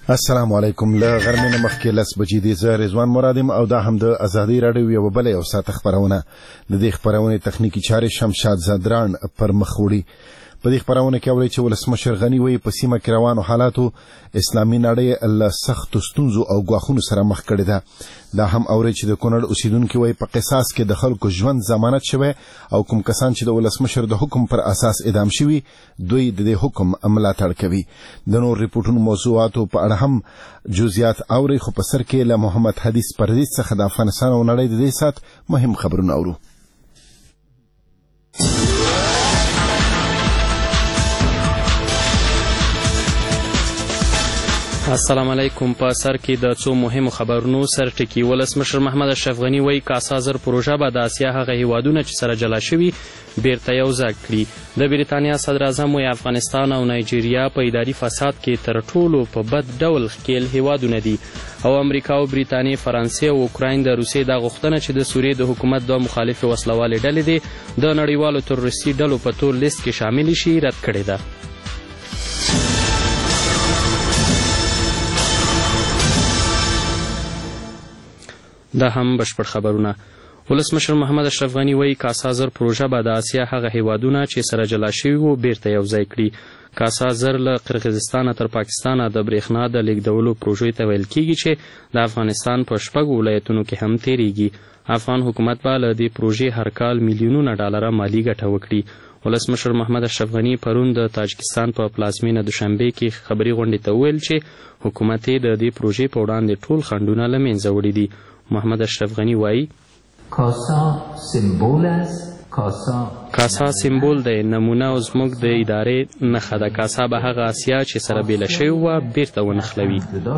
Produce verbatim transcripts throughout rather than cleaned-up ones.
السلام علیکم. له غرمې نه مخکې لس بجې دي. زه رضوان مراد یم او دا هم د ازادي راډیو یوه بله یو ساعته خپرونه. د دې خپرونې تخنیکي چارې شمشاد زدران پر مخ وړي. په دې خپرونه کې اورئ چې ولسمشر غني وایي په سیمه کې روانو حالاتو اسلامي نړۍ له سختو ستونزو او ګواښونو سره مخ کړې ده. دا هم اورئ چې د کونړ اوسیدونکي وایي په قصاص کې د خلکو ژوند ضمانت شوی او کوم کسان چې د ولسمشر د حکم پر اساس اعدام شوي دوی د دې حکم ملاتړ کوي. د نور ریپورټونو موضوعاتو په اړه هم جزئیات اورئ، خو په سر کې له محمد حدیث پردیس څخه د افغانستان او نړۍ د دې ساعت مهم خبرونه اورو. السلام علیکم. په سر کې د څو مهمو خبرونو سر ټکی. ولسمشر محمد اشرف غني وایي کاسا زر پروژه به د اسیا هغه هیوادونه چې سره جلا شوي بیرته یو ځای کړي. د بریتانیا صدر اعظم وایي افغانستان او نایجیریا په اداري فساد کې تر ټولو په بد ډول ښکېل هیوادونه دي. او امریکا او بریتانیا، فرانسې او اوکراین د روسیې دا غوښتنه چې د سوریې د حکومت دوه مخالفې وسلوالې ډلې دي د نړیوالو تروریستي ډلو په تور لیست کې شامل شي رد کړې ده. دا هم بشپړ خبرونه. ولسمشر محمد اشرف غني وایي کاسا زر پروژه به د اسیا هغه هیوادونه چې سره جلا شوي وو بیرته یو ځای کړي. کاسا زر له قرغیزستانه تر پاکستانه د برېښنا د لیږدولو پروژې ته ویل کیږي چې د افغانستان په شپږو ولایتونو کې هم تیریږي. افغان حکومت به له دې پروژې هر کال میلیونونه ډالره مالي ګټه وکړي. ولسمشر محمد اشرف غني پرون د تاجکستان په پلازمینه دوشنبې کې خبري غونډې ته وویل چې حکومت یې د دې پروژې په وړاندې ټول خنډونه له منځه وړي دي. محمد اشرف غني وایي کاسا سمبول است. کاسا کاسا سمبول دی، نمونه او زموږ د ادارې نښه ده. کاسا به هغه اسیا چې سره بیله شوې وه بیرته ونښلوي.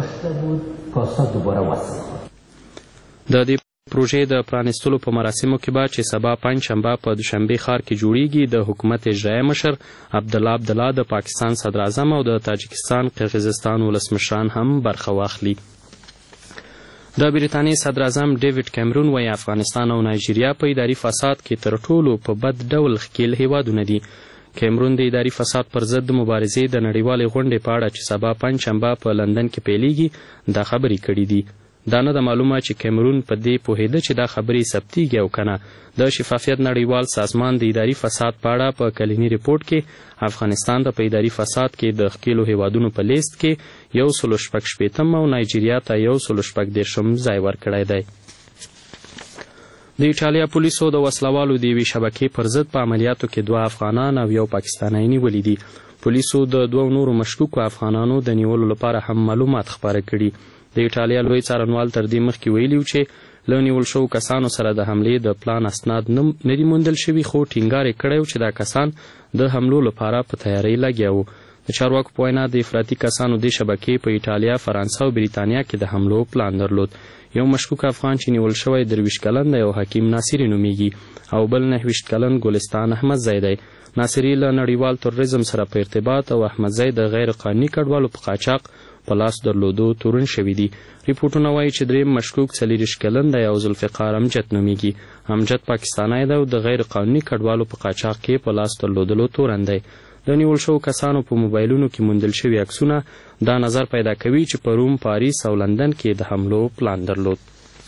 د دې پروژې د پرانیستلو په مراسمو کې به چې سبا پنجشنبه په دوشنبې ښار کې جوړیږي د حکومت اجرایي مشر عبدالله عبدالله، د پاکستان صدر اعظم او د تاجکستان قرغیزستان ولسمشران هم برخه واخلي. د بریتانیا صدر اعظم ډیوډ کیمرون وایي افغانستان او نایجیریا په اداري فساد کې تر ټولو په بد ډول ښکېل هیوادونه دي. کیمرون د اداري فساد پر ضد د مبارزې د نړیوالې غونډې په اړه چې سبا پنجشنبه په لندن کې پیلیږي دا خبرې کړي دي. دا نه ده معلومه چې کیمرون په دې پوهېده چې دا خبرې ثبتېږي او که نه. د شفافیت نړیوال سازمان د اداري فساد په اړه په کلینی ریپورټ کې افغانستان د په اداري فساد کې د ښکېلو هیوادونو په لیست کې یو سلو شپږ شپېتم او نایجیریا ته یو سلو شپږ دېرشم ځای ورکړی دی. د ایټالیا پولیسو د وسلوالو د یوې شبکې پر ضد په عملیاتو کې دوه افغانان او یو پاکستانی نیولي دي. پولیسو د دوو نورو مشکوکو افغانانو د نیولو لپاره هم معلومات خپاره کړي. د ایټالیا لوی څارنوال تر دې مخکې ویلي و چې له نیول شوو کسانو سره د حملې د پلان اسناد نه دي موندل شوي، خو ټینګار یې کړی و چې دا کسان د حملو لپاره په تیارۍ لګیا وو. د چارواکو په وینا د افراطي کسانو دې شبکې په ایټالیا، فرانسه او بریتانیا کې د حملو پلان درلود. یو مشکوک افغان چې نیول شوی درویشت کلن دی او حکیم ناصري نومیږي او بل نهویشت کلن ګلستان احمدزی دی. ناصري له نړیوال تروریزم سره په ارتباط او احمدزی د غیر قانوني کډوالو په قاچاق په لاس درلودو تورن شوي دي. ریپورټونه وایي چې دریم مشکوک څلېرویشت کلن دی او ذوالفقار امجد نومیږي. امجد پاکستانی دی او د غیر قانوني کډوالو په قاچاق کې په لاس درلودلو تورن دی. د نیول شوو کسانو په موبایلونو کې موندل شوي عکسونه دا نظر پیدا کوي چې په روم، پاریس او لندن کې د حملو پلان درلود.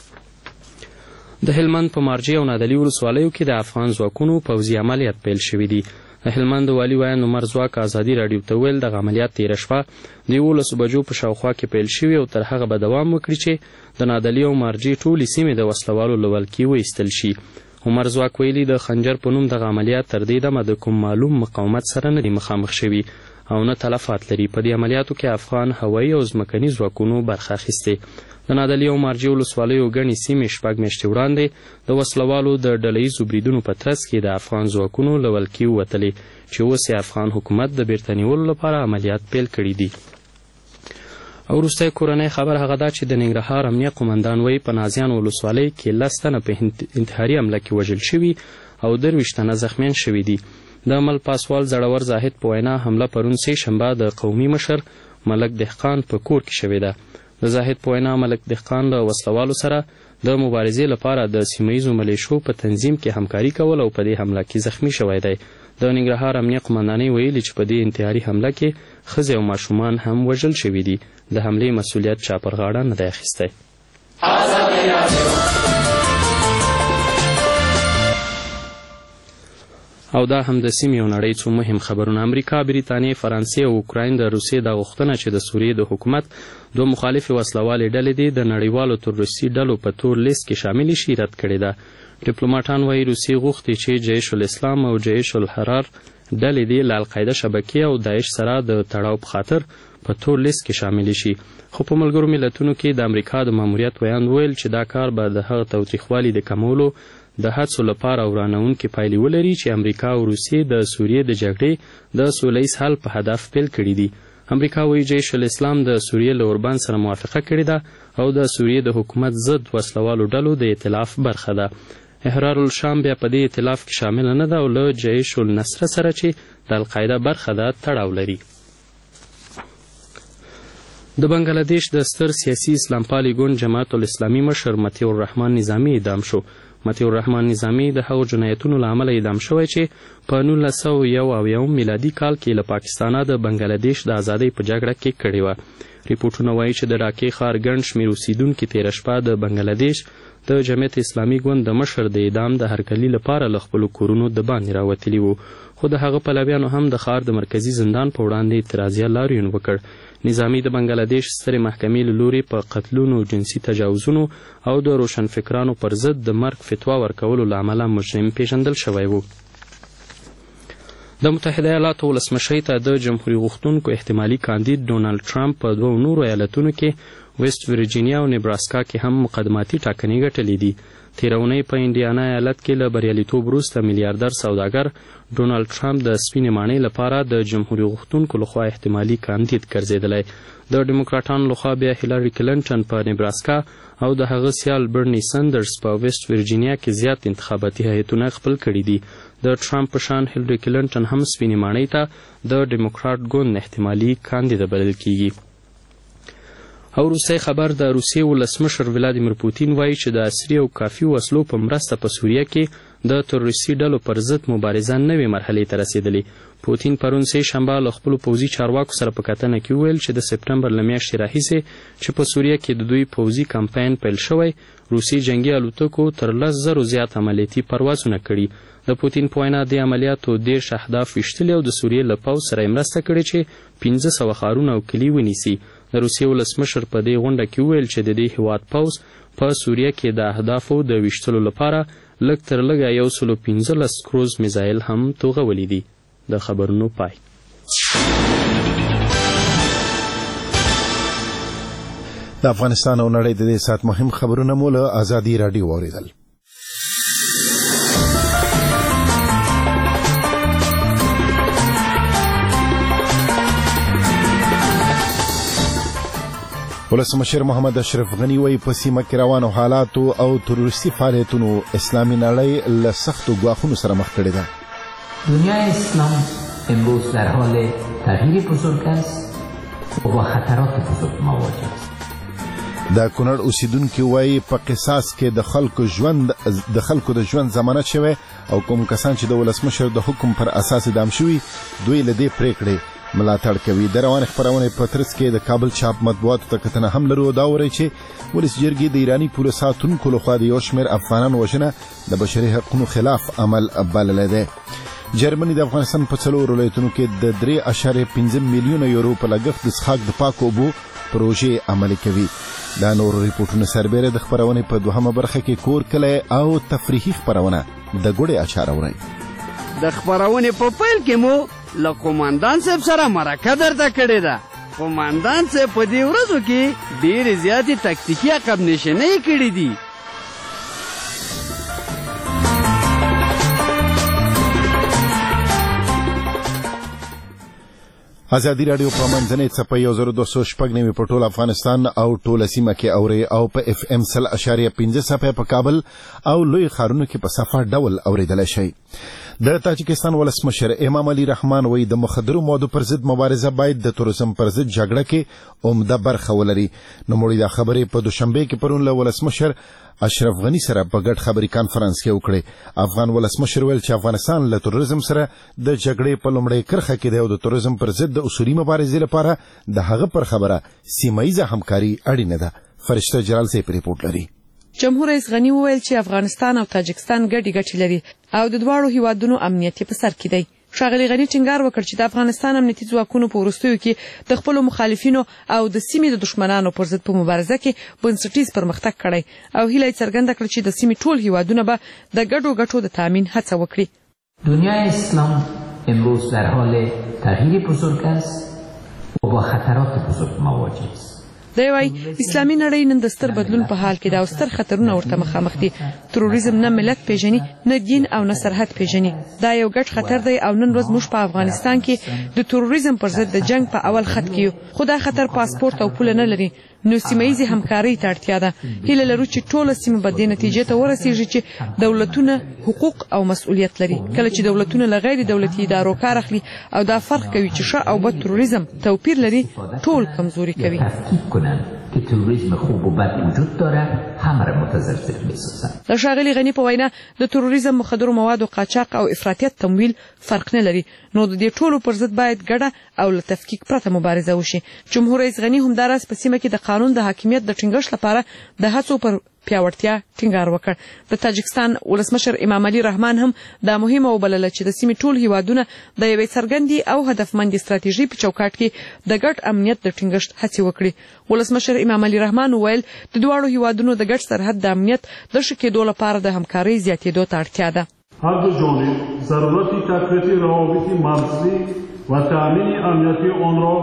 د هلمند په مارجې او نادلي ولسوالیو کې د افغان ځواکونو پوځي عملیات پیل شوي دي. د هلمند والي ویاند عمر ځواک ازادي راډیو ته ویل دغه عملیات تېره شپه د یولسو بجو په شاوخوا کې پیل شوي او تر هغه به دوام وکړي چې د نادلي او مارجې ټولې سیمې د وسلوالو له ولکې وایستل شي. عمر ځواک ویلي د خنجر په نوم دغه عملیات تر دې دمه د کوم معلوم مقاومت سره نه دي مخامخ شوي او نه تلفات لري. په دې عملیاتو کې افغان هوایي او ځمکني ځواکونو برخه اخیستې. د نادلي او مارجې ولسوالیو ګڼې سیمې شپږ میاشتې وړاندې د وسلوالو د ډله ییزو بریدونو په ترڅ کې د افغان ځواکونو له ولکې ووتلې چې اوس یې افغان حکومت د بیرته نیولو لپاره عملیات پیل کړي دي. او وروستی کورنۍ خبر هغه ده چې د ننګرهار امنیه قمندان وایي په نازیان ولسوالۍ کې لس تنه په انتحاري حمله کې وژل شوي او درویشت تنه زخمیان شوي دي. د مل پاسوال زړور زاهد په وینا حمله پرون سه شنبه د قومي مشر ملک دهقان په کور کې شوې ده. د زاهد په وینا ملک دهقان له وسلوالو سره د مبارزې لپاره د سیمه ییزو ملیشو په تنظیم کې همکاري کول او په دې حمله کې زخمی شوی دی. د ننګرهار امنیه قمندانۍ ویلي چې په دې انتحاري حمله کې ښځې او ماشومان هم وژل شوي دي. د حملې مسؤلیت چا پر غاړه نه دی اخیستی. او دا هم د سیمې او نړۍ څو مهم خبرونه. امریکا، بریتانیې، فرانسې او اوکراین د روسیې دا غوښتنه چې د سوریې د حکومت دوه مخالفې وسلوالې ډلې دي د نړیوالو تروریستي ډلو په تور لیست کې شاملې شي رد کړې ده. ډیپلوماټان وایي روسیې غوښتي چې جیش الاسلام او جیش الحرار ډلې دي له القاعده شبکې او داعش سره د تړاو په خاطر په تور لیست کې شاملې شي. خو په ملګرو ملتونو کې د امریکا د ماموریت ویاند ویل چې دا کار به د هغه تاوتریخوالي د کمولو د هڅو لپاره ورانوونکې پایلې ولري چې امریکا او روسیې د سوریې د جګړې د سوله ییز حل په هدف پیل کړي دي. امریکا وایي جیش الاسلام د سوریې له اوربان سره موافقه کړې ده او د سوریې د حکومت ضد وسلوالو ډلو د ائتلاف برخه ده. احرار الشام بیا په دې ائتلاف کې شامله نه ده او له جیش النصره سره چې د القاعده برخه ده تړاو لري. د بنګلادیش د ستر سیاسي اسلام پالي ګوند جماعت الاسلامي مشر مطیع الرحمن نظامي اعدام شو. مطیع الرحمن نظامي د هغو جنایتونو له امله اعدام شوی چې په نولس سوه یو اویایم میلادي کال کې له پاکستانه د بنګلادیش د ازادۍ په جګړه کې کړې وه. ریپورټونه وایي چې د ډاکې ښار ګڼ شمېر اوسیدونکي تېره شپه د بنګلادیش د جمعیت اسلامي ګوند د مشر د اعدام د هرکلي لپاره له خپلو کورونو د باندې راوتلي وو. خو د هغه پلویانو هم د ښار د مرکزي زندان په وړاندې اعتراضیه لاریون وکړ. نظامي د بنګلادیش سترې محکمې له لورې په قتلونو، جنسي تجاوزونو او د روشنفکرانو پر ضد د مرګ فتوا ورکولو له امله مجرم پیژندل شوی و. د متحده ایالاتو ولسمشرۍ ته د جمهوري غوښتونکو احتمالي کاندید ډونالډ ټرمپ په دوو نورو ایالتونو کې ویسټ ورجینیا او نیبراسکا کې هم مقدماتي ټاکنې ګټلې دي. تېره اونۍ په انډیانا ایالت کې له بریالیتوب وروسته میلیاردر سوداګر ډونالډ ټرمپ د سپینې ماڼۍ لپاره د جمهوري غوښتونکو لخوا احتمالي کاندید ګرځېدلی. د ډیموکراټانو لخوا بیا هیلاري کلنټن په نیبراسکا او د هغه سیال برني سندرز په ویسټ ورجینیا کې زیات انتخاباتي هیئتونه خپل کړي دي. د ټرمپ په شان هیلاري کلنټن هم سپینې ماڼۍ ته د ډیموکراټ ګوند احتمالي کاندیده بلل کیږي. او وروستی خبر د روسیې ولسمشر ولادیمیر پوتین وایي چې د عصري او کافي وسلو په مرسته په سوریه کې د تروریستي ډلو پر ضد مبارزه نوې مرحلې ته رسېدلې. پوتین پرون سه شنبه له خپلو پوځي چارواکو سره په کتنه کې وویل چې د سپتمبر له میاشتې راهیسې چې په سوریه کې د دوی پوځي کمپاین پیل شوی، روسي جنګي الوتکو تر لس زرو زیات عملیاتي پروازونه کړي. د پوتین په وینا دې عملیاتو دېرش اهداف ویشتلي او د سوریې له پوځ سره یې مرسته کړې چې پنځه سوه ښارونه او کلي ونیسي. د روسیې ولسمشر په دې غونډه کې وویل چې د دې هېواد پوځ په سوریه کې د اهدافو د ویشتلو لپاره لږ تر لږه یو سلو پنځلس کروز میزایل هم توغولي دي. د خبرونو پای. د افغانستان او نړۍ د دې ساعت مهم خبرونه مو له ازادي راډیو واورېدل. ولسمشر محمد اشرف غنی وایي په سیمه کې روانو حالاتو او تروریستي فعالیتونو اسلامي نړۍ له سختو ګواښونو سره مخ کړې ده. دنیای اسلام امروز در حال تغییر بزرگ است و با خطرات بزرگ مواجه است. د کونړ اوسیدونکي وایي په قصاص کې د خلکو ژوند د خلکو د ژوند ضمانت شوی او کوم کسان چې د ولسمشر د حکم پر اساس اعدام شوي دوی له دې پریکړې ملاتړ کوي. د روانې خپرونې په ترڅ کې د کابل چاپ مطبوعاتو ته کتنه هم لرو. دا وایي چې ولس جرګې د ایراني پوله ساتونکو لخوا د یو شمېر افغانانو وژنه د بشري حقونو خلاف عمل بللی دی. جرمني د افغانستان په څلورو ولایتونو کې د درې اعشاریه پنځه میلیونه یورو په لګښت د څښاک د پاکو اوبو پروژې عملي کوي. دا نور ریپورټونه سربیره د خپرونې په دوهمه برخه کې کور کلی او تفریحي خپرونه د ګوړې اچار اورئ. د خپرونې په پیل کې مو له قوماندان صاحب سره مرکه درته کړې ده. قوماندان صاحب په دې ورځو کې ډېرې زیاتې تکتیکي عقب نشینۍ کړي دي. ازادي راډیو په منځنۍ څپه یو زر دوه سوه شپږ نوي په ټول افغانستان او ټوله سیمه کې اورئ او په اف ام سل اشاریه پنځه څپه په کابل او لوی ښارونو کې په صفه ډول اورېدلی شئ. د تاجکستان ولسمشر امام علي رحمان وایي د مخدرو موادو پر ضد مبارزه باید د تروریزم پر ضد جګړه کې عمده برخه ولري. نوموړي دا خبرې په دوشنبه کې پرون له ولسمشر اشرف غني سره په ګډ خبري کانفرنس کې وکړي. افغان ولسمشر ویل چې افغانستان له تروریزم سره د جګړې په لومړۍ کرخه کې دی او د تروریزم پر ضد د اصولي مبارزې لپاره د هغه پر خبره سیمه ییزه همکاري اړینه ده. فرشته جلال سي ریپورت لري. جمهور رئیس غني وویل چې افغانستان او تاجکستان ګډي ګټې لري او د دواړو هیوادونو امنیت په سر کې دی. ښاغلي غني ټینګار وکړ چې د افغانستان امنیتي ځواکونو په وروستیو کې د خپلو مخالفینو او د سیمې د دښمنانو پر ضد په مبارزه کې بنسټیز پرمختګ کړی او هیله یې څرګنده کړه چې د سیمې ټول هیوادونه به د ګډو ګټو د تامین هڅه وکړي. دنیای اسلام امروز در حال تغییر بزرگ است و با خطرات بزرگ مواجه است. دی وايي اسلامي نړۍ نن د ستر بدلون په حال کې دا او ستر خطرونه ورته مخامخ دي. تروریزم نه ملت پیژني، نه دین او نه سرحد پیژني. دا یو ګډ خطر دی او نن ورځ موږ په افغانستان کې د تروریزم پر ضد د جنگ په اول خط کې یو. خو دا خطر پاسپورت او پوله نه لري، نو سیمایي همکاري ته اړتیا ده. هیله لرو چې ټول سیمه به د نتیجې ته ورسیږي چې دولتونه حقوق او مسؤلیت لري. کله چې دولتونه له غیر دولتي ادارو کار اخلي او دا فرق کوي چې ښه او بد تروریزم توپیر لري، ټول کمزوري کوي. که تروریسم خوب و بد وجود داره همه را متضرر می‌سازند. د ښاغلي غني په وینا د تروریزم، مخدرو موادو قاچاق او افراطیت تمویل فرق نه لري، نو د دې ټولو پر ضد باید ګډه او له تفکیک پرته مبارزه وشي. جمهور رئیس غني همداراز په سیمه کې د قانون د حاکمیت د ټینګښت لپاره د هڅو پر پیاوړتیا ټینګار وکړ. د تاجکستان ولسمشر امام علي رحمان هم دا مهمه وبلله چې د سیمې ټول هیوادونه د یوې څرګندې او هدفمندې ستراتیژۍ په چوکاټ کې د ګډ امنیت د ټینګښت هڅې وکړي. ولسمشر امام علي رحمان وویل د دواړو هیوادونو د ګډ سرحد د امنیت د ښه کېدو لپاره د همکارۍ زیاتېدو ته اړتیا ده. هر دو جانب ضرورت تقویت روابط مرزی و تأمین امنیتی آن را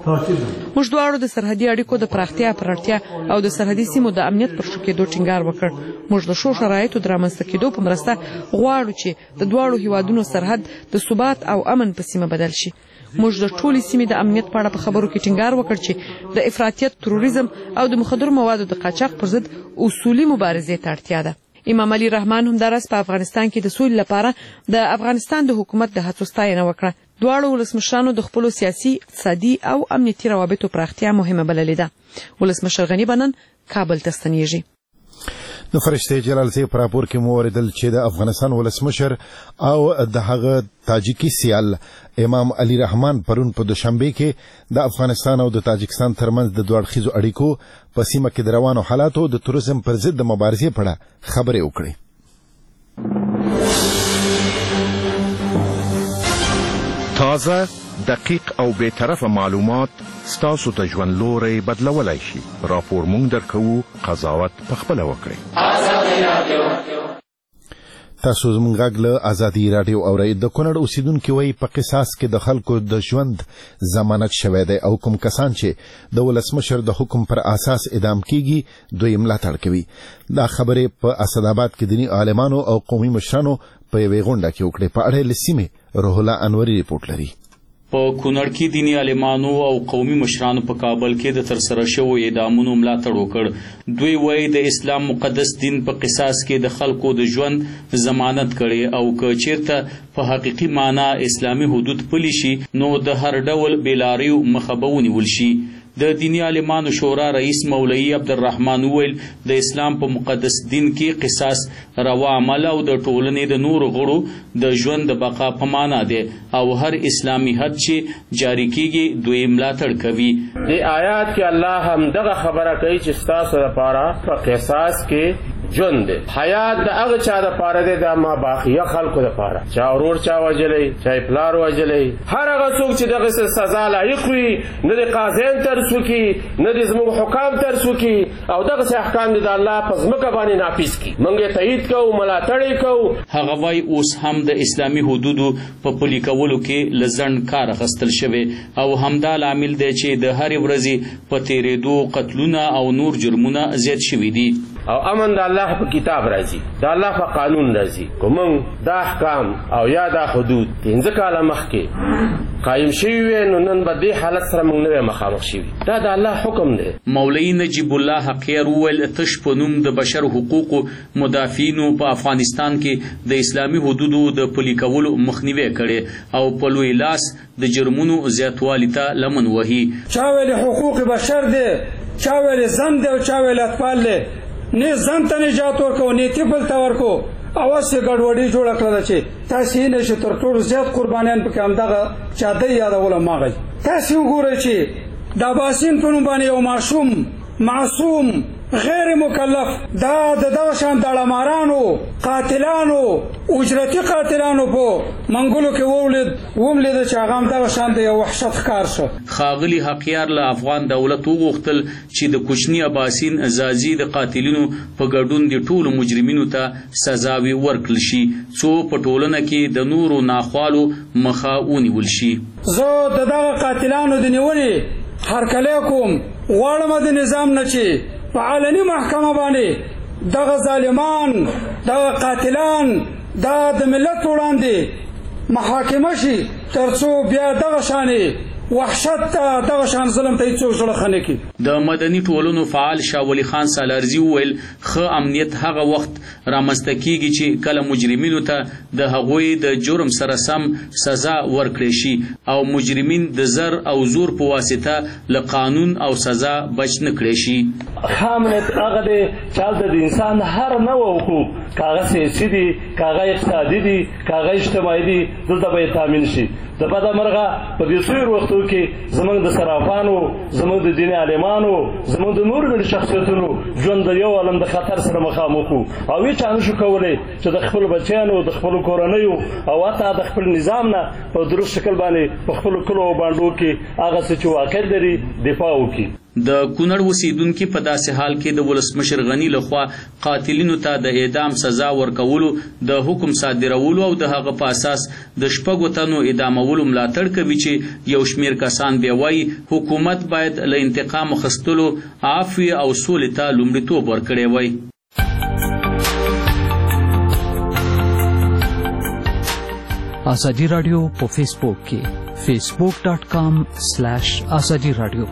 موږ دواړو د سرحدي اړیکو د پراختیا پر اړتیا او د سرحدي سیمو د امنیت پر ښه کېدو ټینګار وکړ. موږ د ښو شرایطو د رامنځته کېدو په مرسته غواړو چې د دواړو هیوادونو سرحد د ثبات او امن په سیمه بدل شي. موږ د ټولې سیمې د امنیت په اړه په خبرو کې ټینګار وکړ چې د افراطیت، تروریزم او د مخدرو موادو د قاچاق پر ضد اصولي مبارزې ته اړتیا ده. امام علي رحمان همداراز په افغانستان کې د سولې لپاره د افغانستان د حکومت د هڅو ستاینه وکړه. دواړو ولسمشرانو د خپلو سیاسي، اقتصادي او امنیتي روابطو پراختیا مهمه بللې ده. ولسمشر غني به نن کابل ته ستنیږي. نو فرشته جلال سي په راپور کې مو اوریدل چې د افغانستان ولسمشر او د هغه تاجیکي سیال امام علي رحمان پرون په دوشنبه کې د افغانستان او د تاجکستان ترمنځ د دوه اړخیزو اړیکو په سیمه کې د روانو حالاتو د تروریزم پر ضد د مبارزې په اړه خبرې وکړې. تازه، دقیق او بے طرفه معلومات ستاسو ته ژوند لوري بدلولای شي. راپور مونږ درکوو، قضاوت پخپله وکړئ. تاسو زموږ غږ له ازادي راډیو اورئ. د کونړ اوسیدونکي وایي په قصاص کې د خلکو د ژوند ضمانت شوی دی او کوم کسان چې د ولسمشر د حکم پر اساس اعدام کیږي دوی ملاتړ کوي. دا خبرې په اسداباد کې دیني عالمانو او قومي مشرانو په یوې غونډه کې وکړې. په اړه له سیمې روح الله انوري ریپورت لري. په کونړ کې دیني عالمانو او قومي مشرانو په کابل کې د ترسره شویو اعدامونو ملاتړ وکړ. دوی وایي د اسلام مقدس دین په قصاص کې د خلکو د ژوند ضمانت کړي او که چیرته په حقیقي معنا اسلامي حدود پلي شي نو د هر ډول بیلاریو مخه به ونیول شي. د دینی عالمانو شورا رئیس مولوی عبدالرحمن ویل د اسلام په مقدس دین کې قصاص روا عمل او د ټولنې د نور غړو د ژوند د بقا په معنا دی او هر اسلامي حد چې جاری کیږي دوی ملاتړ کوي. د آیات کې الله هم دغه خبره کوي چې ستاسو لپاره په قصاص کې ژوند دی. حیات د هغه چا لپاره دی د ما باقیه خلکو لپاره، چا ورور چا وجلی، چا پلار وجلی، هر هغه څوک چې دغه سزا لایق وي نه د قاضیان ترس وکړي نه د زموږ حکام ترس وکړي او دغسې احکام د الله په ځمکه باندې نافذ کړي. موږ یې تایید کوو، ملاتړ یې کوو. هغه وایي اوس هم د اسلامي حدودو په پلي کولو کې له ځنډ کار اخیستل شوی او همدا لامل دی چې د هرې ورځې په تېرېدو قتلونه او نور جرمونه زیات شوي دي. او امن د الله په کتاب راځي، د الله په قانون راځي. کوم دا احکام او یا دا حدود پنځه کاله مخکې قایم شوي وي نو نن به دې حالت سره موږ نه مخامخ شوي. دا د الله حکم دی. مولوي نجیب الله حقیر وویل تش په نوم د بشر حقوقو مدافعینو په افغانستان کې د اسلامي حدودو د پلي کولو مخنیوي کړي او په لوی لاس د جرمونو زیاتوالي ته لمن وهي. چا ویل حقوق بشر دی، چا ویل زن دی او چا ویل اطفال دی. نه زن ته نجات ورکو نه طفل ته ورکو. اوس یې ګډوډي جوړه کړله چې تاسې یې نه شي تر ټولو زیات قربانیان پکې همدغه چادۍ یادوله ماغی. تاسې وګورئ چې د اباسین په نوم باندې یو ماشوم معصوم غیر مکلف دا د دغه شان داړمارانو قاتلانو اجرتي قاتلانو په منګلو کې وولید وملید چې هغه هم دغه شان د یو وحشت ښکار شو. ښاغلي حقیار له افغان دولت وغوښتل چې د کوچني اباسین ازازي د قاتلینو په ګډون د ټولو مجرمینو ته سزاوي ورکړل شي څو په ټولنه کې د نورو ناخوالو مخه ونیول شي. زه د دغه قاتلانو د نیولې هرکلی کوم، غواړم د نظام نه چې په علني محکمه باندې دغه ظالمان دغه قاتلان دا د ملت وړاندې محاکمه شي تر څو بیا دغه شانې وحشت ته دغه شان ظلم ته هیڅوک زړه ښه نه کړي. د مدني ټولنو فعال شاه ولی خان سالارزي وویل ښه امنیت هغه وخت رامنځته کیږي چې کله مجرمینو ته د هغوی د جرم سره سم سزا ورکړی شي او مجرمین د زر او زور په واسطه له قانون او سزا بچ نه کړی شي. ښه امنیت هغه دی چې هلته د انسان هر نوع حقوق کاغه سیاسي دي، کاغه اقتصادي دي، کاغه اجتماعي دي، دلته به یې تامین شي. د بده مرغه په دې څو وختو کې زموږ د صرافانو، زموږ د دیني عالمانو، زموږ د نورو ګڼو شخصیتونو ژوند د یو عالم د خطر سره مخامخ وو او هېچا نه شو کولی چې د خپلو بچیانو، د خپلو کورنیو او حتی د خپل نظام نه په درست شکل باندې په خپلو کلو او بانډو کې هغه څه چې واقع لري دفاع وکړي. د کونړ اوسیدونکي په داسې حال کې د ولسمشر غني لخوا قاتلینو ته د اعدام سزا ورکولو د حکم صادرولو او د هغه په اساس د شپږو تنو اعدامولو ملاتړ کوي چې یو شمیر کسان بیا وایي حکومت باید له انتقام اخیستلو عفوې او سولې ته لومړیتوب ورکړی وای. آزادی رادیو په فیسبوک کې فیسبوک ډاٹ کام سلیش آزادی رادیو.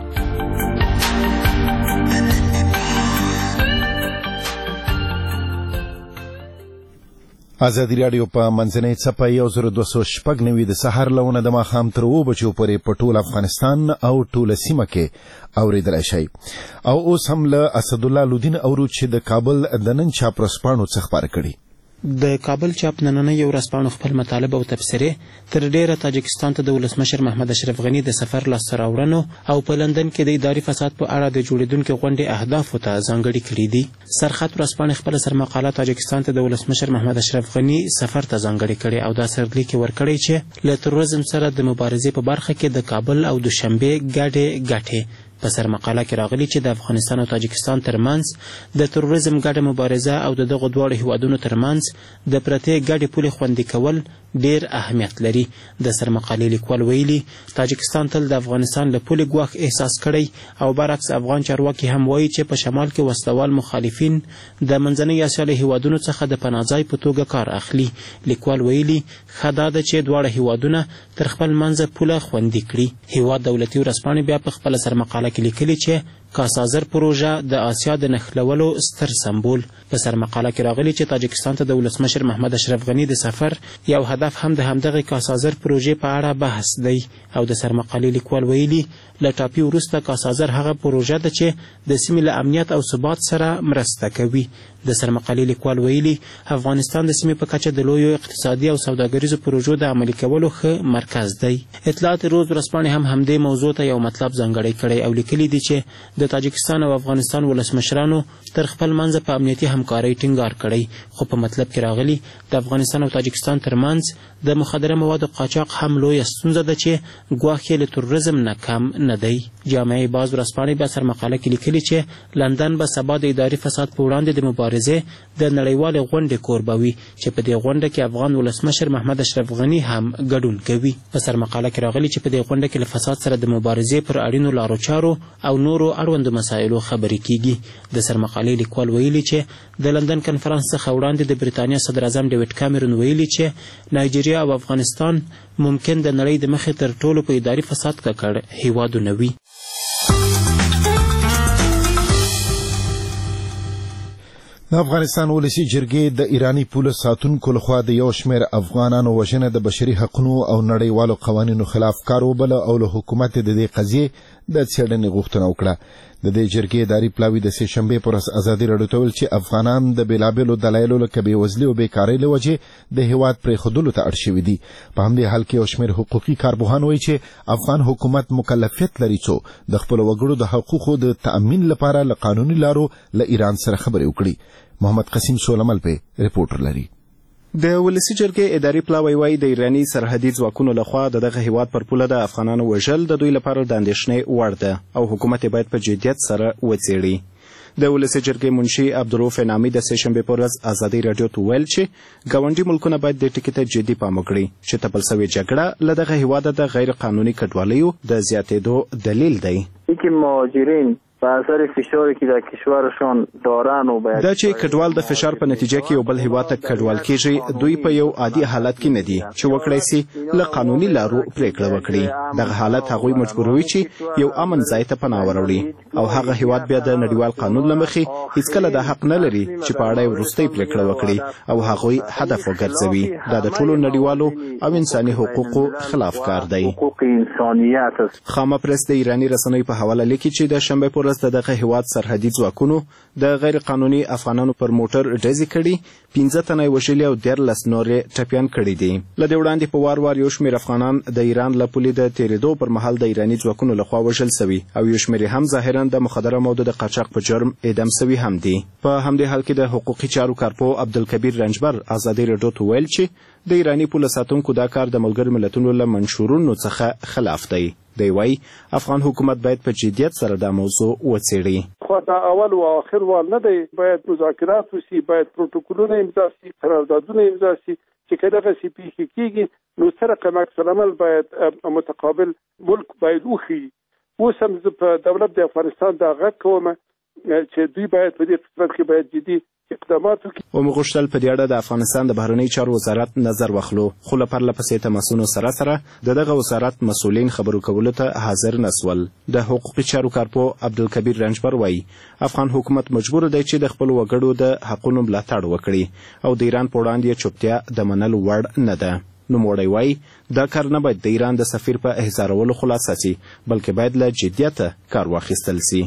ازادي راډیو په منځنۍ څپه یو زر دوه سوه شپږ نوي د سهار له ونه د ماښام تر اوو بجو پورې په ټول افغانستان او ټوله سیمه کې اورېدلی شئ. او اوس هم له اسدالله لودین اورو چې د کابل د نن چاپ ورځپاڼو څه خپاره کړي. د کابل چاپ نننۍ ورځپاڼو خپل مطالب او تبصرې تر ډیره تاجکستان ته د ولسمشر محمد اشرف غني د سفر لاسته راوړنو او په لندن کې د اداري فساد په اړه د جوړېدونکې غونډې اهدافو ته ځانګړي کړي دي. سرخط ورځپاڼې خپله سرمقاله تاجکستان ته د ولسمشر محمد اشرف غني سفر ته ځانګړې کړې او دا سرلیک یې ورکړی چې له تروریزم سره د مبارزې په برخه کې د کابل او دوشنبې ګډې ګټې. په سرمقاله کې راغلي چې د افغانستان او تاجکستان ترمنځ د تروریزم ګډه مبارزه او د دغو دواړو هیوادونو ترمنځ د پرتې ګډې پولې خوندي کول ډیر اهمیت لري. د سرمقالې لیکوال ویلي تاجکستان تل د افغانستان له پولې ګواښ احساس کړی او برعکس افغان چارواکي هم وایي چې په شمال کې وسلوال مخالفین د منځنۍ اسیا له هیوادونو څخه د پناه ځای په توګه کار اخلي. لیکوال ویلي ښه دا ده چې دواړه هیوادونه تر خپل منځه پوله خوندي کړي. هیواد دولتي ورځپاڼې بیا په خپله سرمقاله کې لیکلي چې کاسازر پروژه د آسیا د نښلولو ستر سمبول. په سرمقاله کې راغلي چې تاجکستان ته د ولسمشر محمد اشرف غني د سفر یو هدف هم د همدغې کاسازر پروژې په اړه بحث دی او د سرمقالې لیکوال ویلي له ټاپي وروسته کاسازر هغه پروژه ده چې د سیمې له امنیت او ثبات سره مرسته کوي. د سرمقالې لیکوال ویلي افغانستان د سیمې په کچه د لویو اقتصادي او سوداګریزو پروژو د عملي کولو ښه مرکز دی. اطلاعات روز ورځپاڼې هم همدې موضوع ته یو مطلب ځانګړی کړی او لیکلي دي چې د تاجکستان او افغانستان ولسمشرانو تر خپل منځه په امنیتي همکارۍ ټینګار کړی خو په مطلب کې راغلي د افغانستان او تاجکستان ترمنځ د مخدره موادو قاچاق هم لویه ستونزه ده چې ګواښ یې له تروریزم نه کم نه دی. جامعه باز ورځپاڼې بیا سرمقاله کې لیکلي چې لندن به سبا د اداري فساد په وړاندې د مبارزې د نړیوالې غونډې کوربه وي چې په دې غونډه کې افغان ولسمشر محمد اشرف غني هم ګډون کوي. په سرمقاله کې راغلي چې په دې غونډه کې له فساد سره د مبارزې پر اړینو لارو چارو او نورو اړو اړوندو مسایلو خبرې کیږي. د سرمقالې لیکوال ویلي چې د لندن کنفرانس څخه وړاندې د بریتانیا صدر اعظم ډیوډ کامرون ویلي چې نایجیریا او افغانستان ممکن د نړۍ د مخې تر ټولو په اداري فساد ککړ هیوادونه وي. د افغانستان ولسی جرګې د ایرانی پولیس ساتونکو لخوا د یو شمېر افغانانو وژنه د بشري حقوقو او نړیوالو قوانینو خلاف کار وبله او له حکومت د دې قضیې د څېړنې غوښتنه وکړه. د دې جرګې اداري پلاوي د سې شنبې پر ورځ ازادي راډیو ته ویل چې افغانان د بېلابېلو دلایلو لکه بېوزلي او بېکارۍ له وجې د هېواد پرېښودلو ته اړ شوي دي. په همدې حال کې یو شمېر حقوقي کارپوهان وایي چې افغان حکومت مکلفیت لري څو د خپلو وګړو د حقوقو د تأمین لپاره له قانوني لارو له ایران سره خبرې وکړي. محمد قسیم سولمل په ریپورټر لري. د ولسی جرګې اداري پلاوی وايي د ایرانی سرحدي ځواکونو لخوا د دغه هیواد پر پوله د افغانانو وژل د دوی لپاره د اندېښنې وړ ده او حکومت باید په جدیت سره وڅېړي. د ولسی جرګې منشي عبدالرؤف انعامي د سې شنبې پر ورځ ازادي راډیو ته ویل چې ګاونډي ملکونه باید د ټکي ته جدي پام وکړي چې تپل سوې جګړه له دغه هیواده د غیر قانوني کډوالیو د زیاتېدو دلیل دی. اینکه مهاجرین به اثر فشاری که در کشورشان دارن و باید دا چې کډوال د فشار په نتیجه کې یو بل هیواد ته کډوال کیږي دوی په یو عادي حالت کې نه دي چې وکړای سي له قانوني لارو پریکړه وکړي. دغه حالت هغوی مجبوروي چې یو امن ځای ته پناه وروړي او هغه هیواد بیا د نړیوال قانون له مخې هیڅکله د حق نه لري چې په اړه وروستۍ پریکړه وکړي او هغوی هدف وګرځوي. دا د ټولو نړیوالو او انساني حقوقو خلاف کار دی. خامه پرس د ایرانی رسنیو په حواله لیکي چې د شنبې پر ورځ د دغه هیواد سرحدي ځواکونو د غیر قانوني افغانانو پر موټر ډزې کړي، پنځه تنه یې وژلي او دیارلس نور یې ټپیان کړي دي. له دې وړاندې په وار وار یو شمېر افغانان د ایران له پولې د تېرېدو پر مهال د ایراني ځواکونو لخوا وژل سوي او یو شمېر یې هم ظاهرا د مخدره موادو د قاچاق په جرم اعدام سوي هم دي. په همدې حال کې د حقوقي چارو کارپو عبدالکبیر رنجبر ازادي راډیو ته ویل چې د ایرانی پوله ساتونکو دا کار د ملګرو ملتونو له منشورونو څخه خلاف دی. دی وایي افغان حکومت باید په جدیت سره دا موضوع وڅېړي. خو دا اول و آخر وال نه دی، باید مذاکرات وشي، باید پروتوکولونه امضا شي، قراردادونه امضا شي چې که دغسې پیښې کېږي نو سره کم عکس العمل باید متقابل ملک باید وښیي. اوس هم زه په دولت د افغانستان دا غږ کوم چې دوی باید په دې قسمت کې باید جدي اقدامات وکړي. ومو غوښتل په دې اړه د افغانستان د بهرنیو چارو وزارت نظر واخلو، خو له پرله پسې تماسونو سره سره د دغه وزارت مسؤلین خبرو کولو ته حاضر نسول. د حقوقي چارو کارپو عبدالکبیر رنجبر وایي افغان حکومت مجبور دی چې د خپلو وګړو د حقونو ملاتړ وکړي او د ایران په وړاندې چوپتیا د منلو وړ نه ده. نوموړی وایي دا کار نه باید د ایران د سفیر په احضارولو خلاصه سي، بلکې باید له جدیته کار واخیستل سي.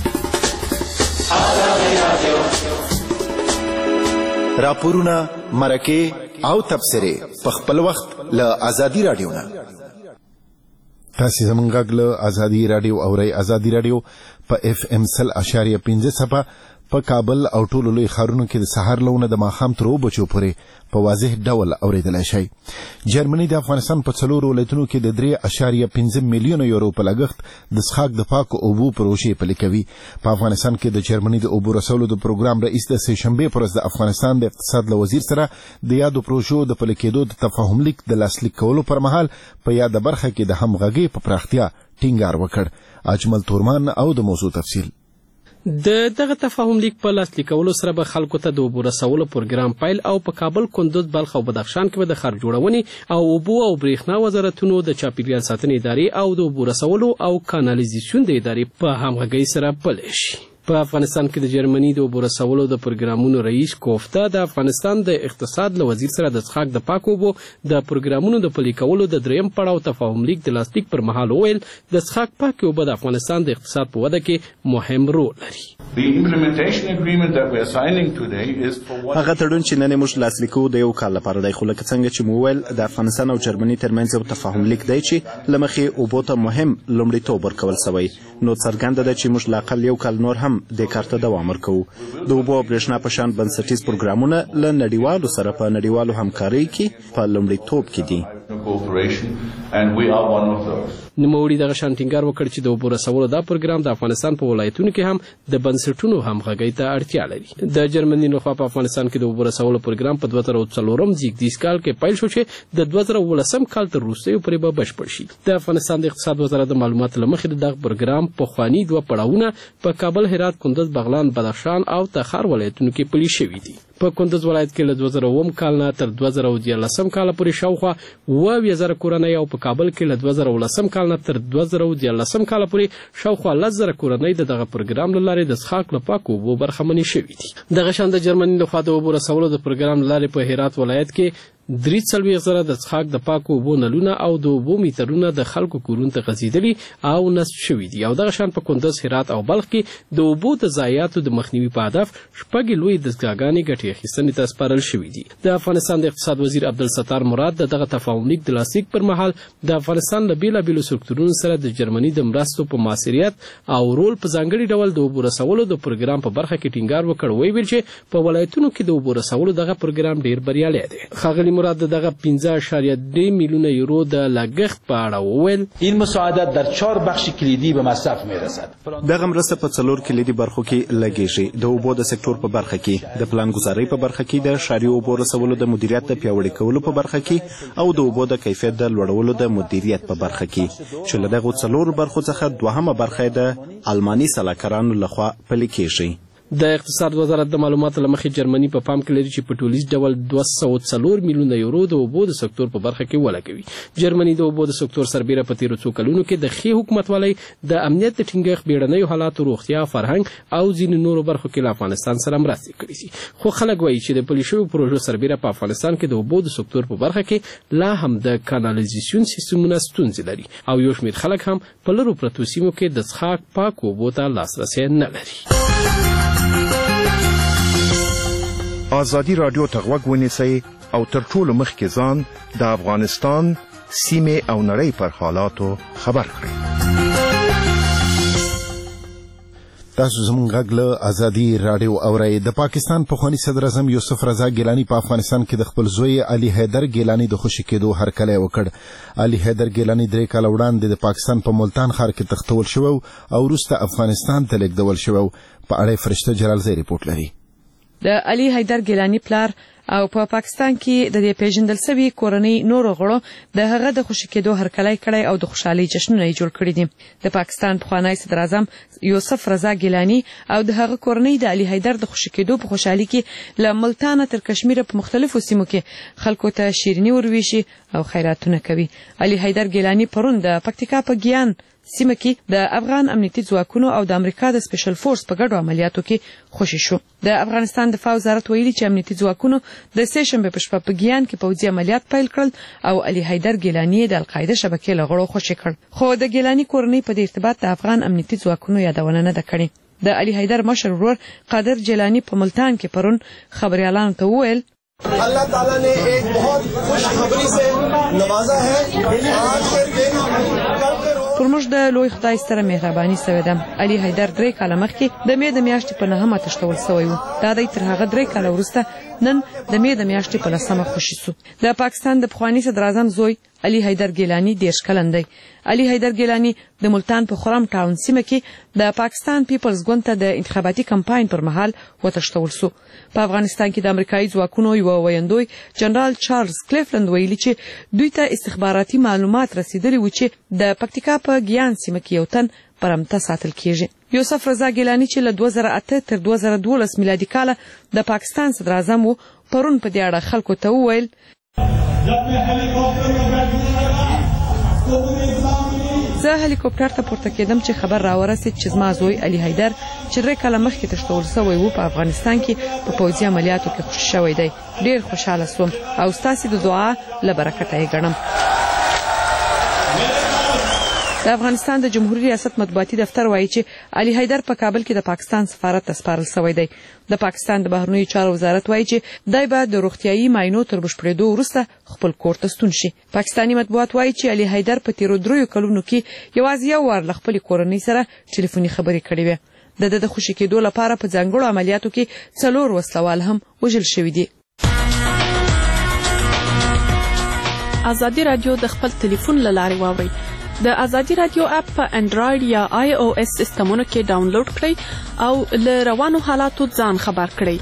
راپورونه، مرکې او تبصرې په خپل وخت له ازادي راډیو نه. تاسې زموږ غږ له ازادي راډیو اورئ. ازادي راډیو په اف ام سل اشاریه پنځه څپه په کابل او ټولو لوی ښارونو کې د سهار له نه د ماښام تر اوو بجو پورې په واضح ډول اورېدلی شئ. جرمني د افغانستان په څلورو ولایتونو کې د درې اشاریه پنځه میلیونه یورو په لګښت د څښاک د پاکو اوبو پروژې پلي کوي. په افغانستان کې د جرمني د اوبو رسولو د پروګرام رئیس د سې شنبې پر ورځ د افغانستان د اقتصاد له وزیر سره د یادو پروژو د پلي کېدو د تفاهم لیک د لاسلیک کولو پر مهال په یاده برخه کې د همغږۍ په پراختیا ټینګار وکړ. اجمل تورمان او د موضوع تفصیل. د دغه تفاهم لیک په لاسلیک کولو سره به خلکو ته د اوبو رسولو پروګرام پیل او په کابل، کندوز، بلخ او بدخشان کې به د ښار جوړونې او اوبو او برېښنا وزارتونو، د چاپیریال ساتنې ادارې او د اوبو رسولو او کانالیزیشن د ادارې په همغږۍ سره پلی شي. په افغانستان کې د جرمني د اوبو رسولو د پروګرامونو رئیس کوفته د افغانستان د اقتصاد له وزیر سره د څښاک د پاکو اوبو د پروګرامونو د پلي کولو د دریم پړاو تفاهم لیک د لاسلیک پر مهال وویل د څښاک پاکې اوبه د افغانستان د اقتصاد په وده کې مهم رول لري. هغه تړون چې نن موږ لاسلیک کوو د یو کال لپاره دی، خو لکه څنګه چې مو ویل د افغانستان او جرمني ترمنځ یو تفاهم لیک دی چې له مخې اوبو ته مهم لومړیتوب ورکول سوی، نو څرګنده ده چې موږ لا اقل یو کال نور هم دې کار ته دوام ورکوو. د اوبو او برېښنا په شان بنسټیز پروګرامونه له نړیوالو سره په نړیوالو همکارۍ کې په لومړیتوب کې دي. نوموړي دغه شان ټینګار وکړ چې د اوبو رسولو دا پروګرام د افغانستان په ولایتونو کې هم د بنسټ بنسټونو همغږۍ ته اړتیا لري. د جرمني لخوا په افغانستان کې د اوبو رسولو پروګرام په دوه زره څلورم زیږدیز کال کې پیل شو چې د دوه زره اوولسم کال تر وروستیو پورې به بشپړ شي. د افغانستان د اقتصاد وزارت د معلوماتو له مخې د دغه پروګرام پخواني دوه پړاوونه په کابل، هرات، کندز، بغلان، بدخشان او تخار ولایتونو کې پلي شوي دي. په کندز ولایت کې له دوه زره اووم کال نه تر دوه زره دیارلسم کال پورې شاوخوا اووه اویا زره کورنۍ او په کابل کې له دوه زره اوولسم کال نه تر دوه زره دیارلسم کال پورې شاوخوا لس زره کورنۍ د دغه پروګرام له لارې د څښاک له پاکو اوبو برخمنې شوي دي. دغه شان د جرمني لخوا د اوبو رسولو د پروګرام له لارې په هرات ولایت کې درې څلوېښت زره د څښاک د پاکو اوبو نلونه او د اوبو میټرونه د خلکو کورونو ته غځېدلي او نصب شوي دي. او دغه شان په کندز، هرات او بلخ کې د اوبو د ضایعاتو د مخنیوي په هدف شپږ لوی دستګاګانې ګټې اخیستنې ته سپارل شوي دي. د افغانستان د اقتصاد وزیر عبدالستار مراد د دغه تفاهم لیک د لاسلیک پر مهال د افغانستان له بېلابېلو سکتورونو سره د جرمني د مرستو په مؤثریت او رول په ځانګړي ډول د اوبو رسولو د پروګرام په برخه کې ټینګار وکړ. ویې ویل چې په ولایتونو کې د اوبو رسولو دغه پروګرام ډېر بریالی دی. ښاغلي مراد د دغه پنځه اشاریه درې میلیونه یورو د لګښت په اړه وویل این مساعدت در چهار بخش کلیدی به مصرف میرسد. دغه مرسته په څلور کلیدي برخو کې لګیږي. د اوبو د سکتور په برخه کې، د پلانګذارۍ په برخه کې، د ښاري اوبو رسولو د مدیریت د پیاوړي کولو په برخه کې او د اوبو د کیفیت د لوړولو د مدیریت په برخه کې، چې له دغو څلور برخو څخه دوهمه برخه د آلماني سلاکارانو لخوا پلي کیږي. د اقتصاد وزارت د معلوماتو له مخې جرمني په پام کې لري چې په ټولیز ډول دوه سوه څلور میلیونه یورو د اوبو د سکتور په برخه کې ولګوي. جرمني د اوبو د سکتور سربیره په تیرو څو کلونو کې د ښې حکومتولۍ، د امنیت د ټینګښت، بیړنیو حالاتو، روغتیا، فرهنګ او ځینو نورو برخو کې له افغانستان سره مرستې کړې دي. خو خلک وایي چې د پلي شویو پروژو سربیره په افغانستان کې د اوبو د سکتور په برخه کې لا هم د کانالیزاسیون سیستمونه ستونزې لري او یو شمېر خلک هم په لرو پرتو سیمو کې د څښاک پاکو اوبو ته لاسرسی نه لري. آزادی رادیو ته غوږ ونیسئ او تر ټولو مخکې ځان د افغانستان سیمې او نړۍ پر حالاتو خبر کړئ. تاسو زموږ غږ له آزادي رادیو اورئ. د پاکستان پخوانی صدر اعظم یوسف رضا ګیلاني په افغانستان کې د خپل زوی علي حیدر ګیلاني د خوشي کېدو هرکلی وکړ. علي حیدر ګیلاني درې کاله وړاندې د پاکستان په ملتان ښار کې تښتول شوی او وروسته افغانستان ته لیږدول شوی. په اړه فرشته جلالزی رپورټ لري. د علي حیدر ګیلاني پلار او په پا پاکستان کې د دې پیژندل شوی کورنۍ نورو غړو د هغه د خوشي کېدو هرکلی کړی او د خوشحالۍ جشنونه یې جوړ کړي دي. د پاکستان پخوانی صدر اعظم یوسف رضا ګیلاني او د هغه کورنۍ د علي حیدر د خوشي کېدو په خوشحالۍ کې له ملتانه تر کشمیر په مختلفو سیمو کې خلکو ته شیریني ورویشي او خیراتونه کوي. علي حیدر ګیلاني پرون د پکتیکا په ګیان سیمه کې د افغان امنیتي ځواکونو او د امریکا د سپیشل فورس په ګډو عملیاتو کې خوشي شو. د افغانستان دفاع وزارت ویلي چې امنیتي ځواکونو د سه شنبې په شپه په ګیان کې پوځي عملیات پیل کړل او علي حیدر ګیلاني د القاعده شبکې له غړو خوشي کړ. خو د ګیلاني کورنۍ په دې ارتباط د افغان امنیتي ځواکونو یادونه نه ده کړې. د علي حیدر مشر ورور قادر جیلانی په ملتان کې پرون خبريالانو ته وویل اللہ تعالیٰ نے ایک بہت خوشخبری سے نوازا ہے. آج کے دن پر موږ د لوی خدای ستره مهرباني سوې ده. علي حیدر درې کاله مخکې د مې د میاشتې په نهمه تښتول سوی و. دا دی تر هغه درې کاله وروسته نن د مې د میاشتې په لسمه خوشي سو. د پاکستان د پخواني صدر اعظم زوی علي حیدر ګیلاني دېرش کلن دی. علي حیدر ګیلاني د ملتان په خرم ټاون سیمه کې د پاکستان پیپلز ګوند ته د انتخاباتي کمپاین پر مهال وتښتول سو. په افغانستان کې د امریکایي ځواکونو یو ویندوی جنرال چارلز کلیفلند ویلي چې دوی ته استخباراتي معلومات رسیدلي و چې د پکتیکا په ګیان سیمه کې یو تن پرمته ساتل کیږي. یوسف رضا ګیلاني چې له دوه زره اته تر دوه زره دولس میلادي کاله د پاکستان صدر اعظم و پرون په دې اړه خلکو ته وویل زه هلیکوپټر ته پورته کېدم چې خبر راورسېد چې زما زوی علي حیدر چې درې کاله مخکې تښتول سوی و په افغانستان کې په پوځي عملیاتو کې خوشي شوی دی. ډېر خوشحاله سوم او ستاسې د دعا له برکته یې ګڼم. د افغانستان د جمهوریت ریاست مطبوعاتي دفتر وایي چې علي حیدر په کابل کې د پاکستان سفارت ته سپارل شوی دی. د پاکستان د بهرنیو چارو وزارت وایي چې دای به د روغتیايي معاینو تر بشپړېدو وروسته خپل کور ته ستون شي. پاکستاني مطبوعات وایي چې علي حیدر په تیرو دریو کلونو کې یوازې یو وار له خپلې کورنۍ سره ټلیفوني خبرې کړې وې. د ده د خوشي کېدو لپاره په ځانګړو عملیاتو کې څلور وسلوال هم وژل شوي دي. ازادي رادیو د خپل ټلیفون له لارې واورئ د ازادي رادیو اپ په انډراید یا آی او اس سیسټمونو کې ډاونلوډ کړئ او له روانو حالاتو ځان خبر کړئ.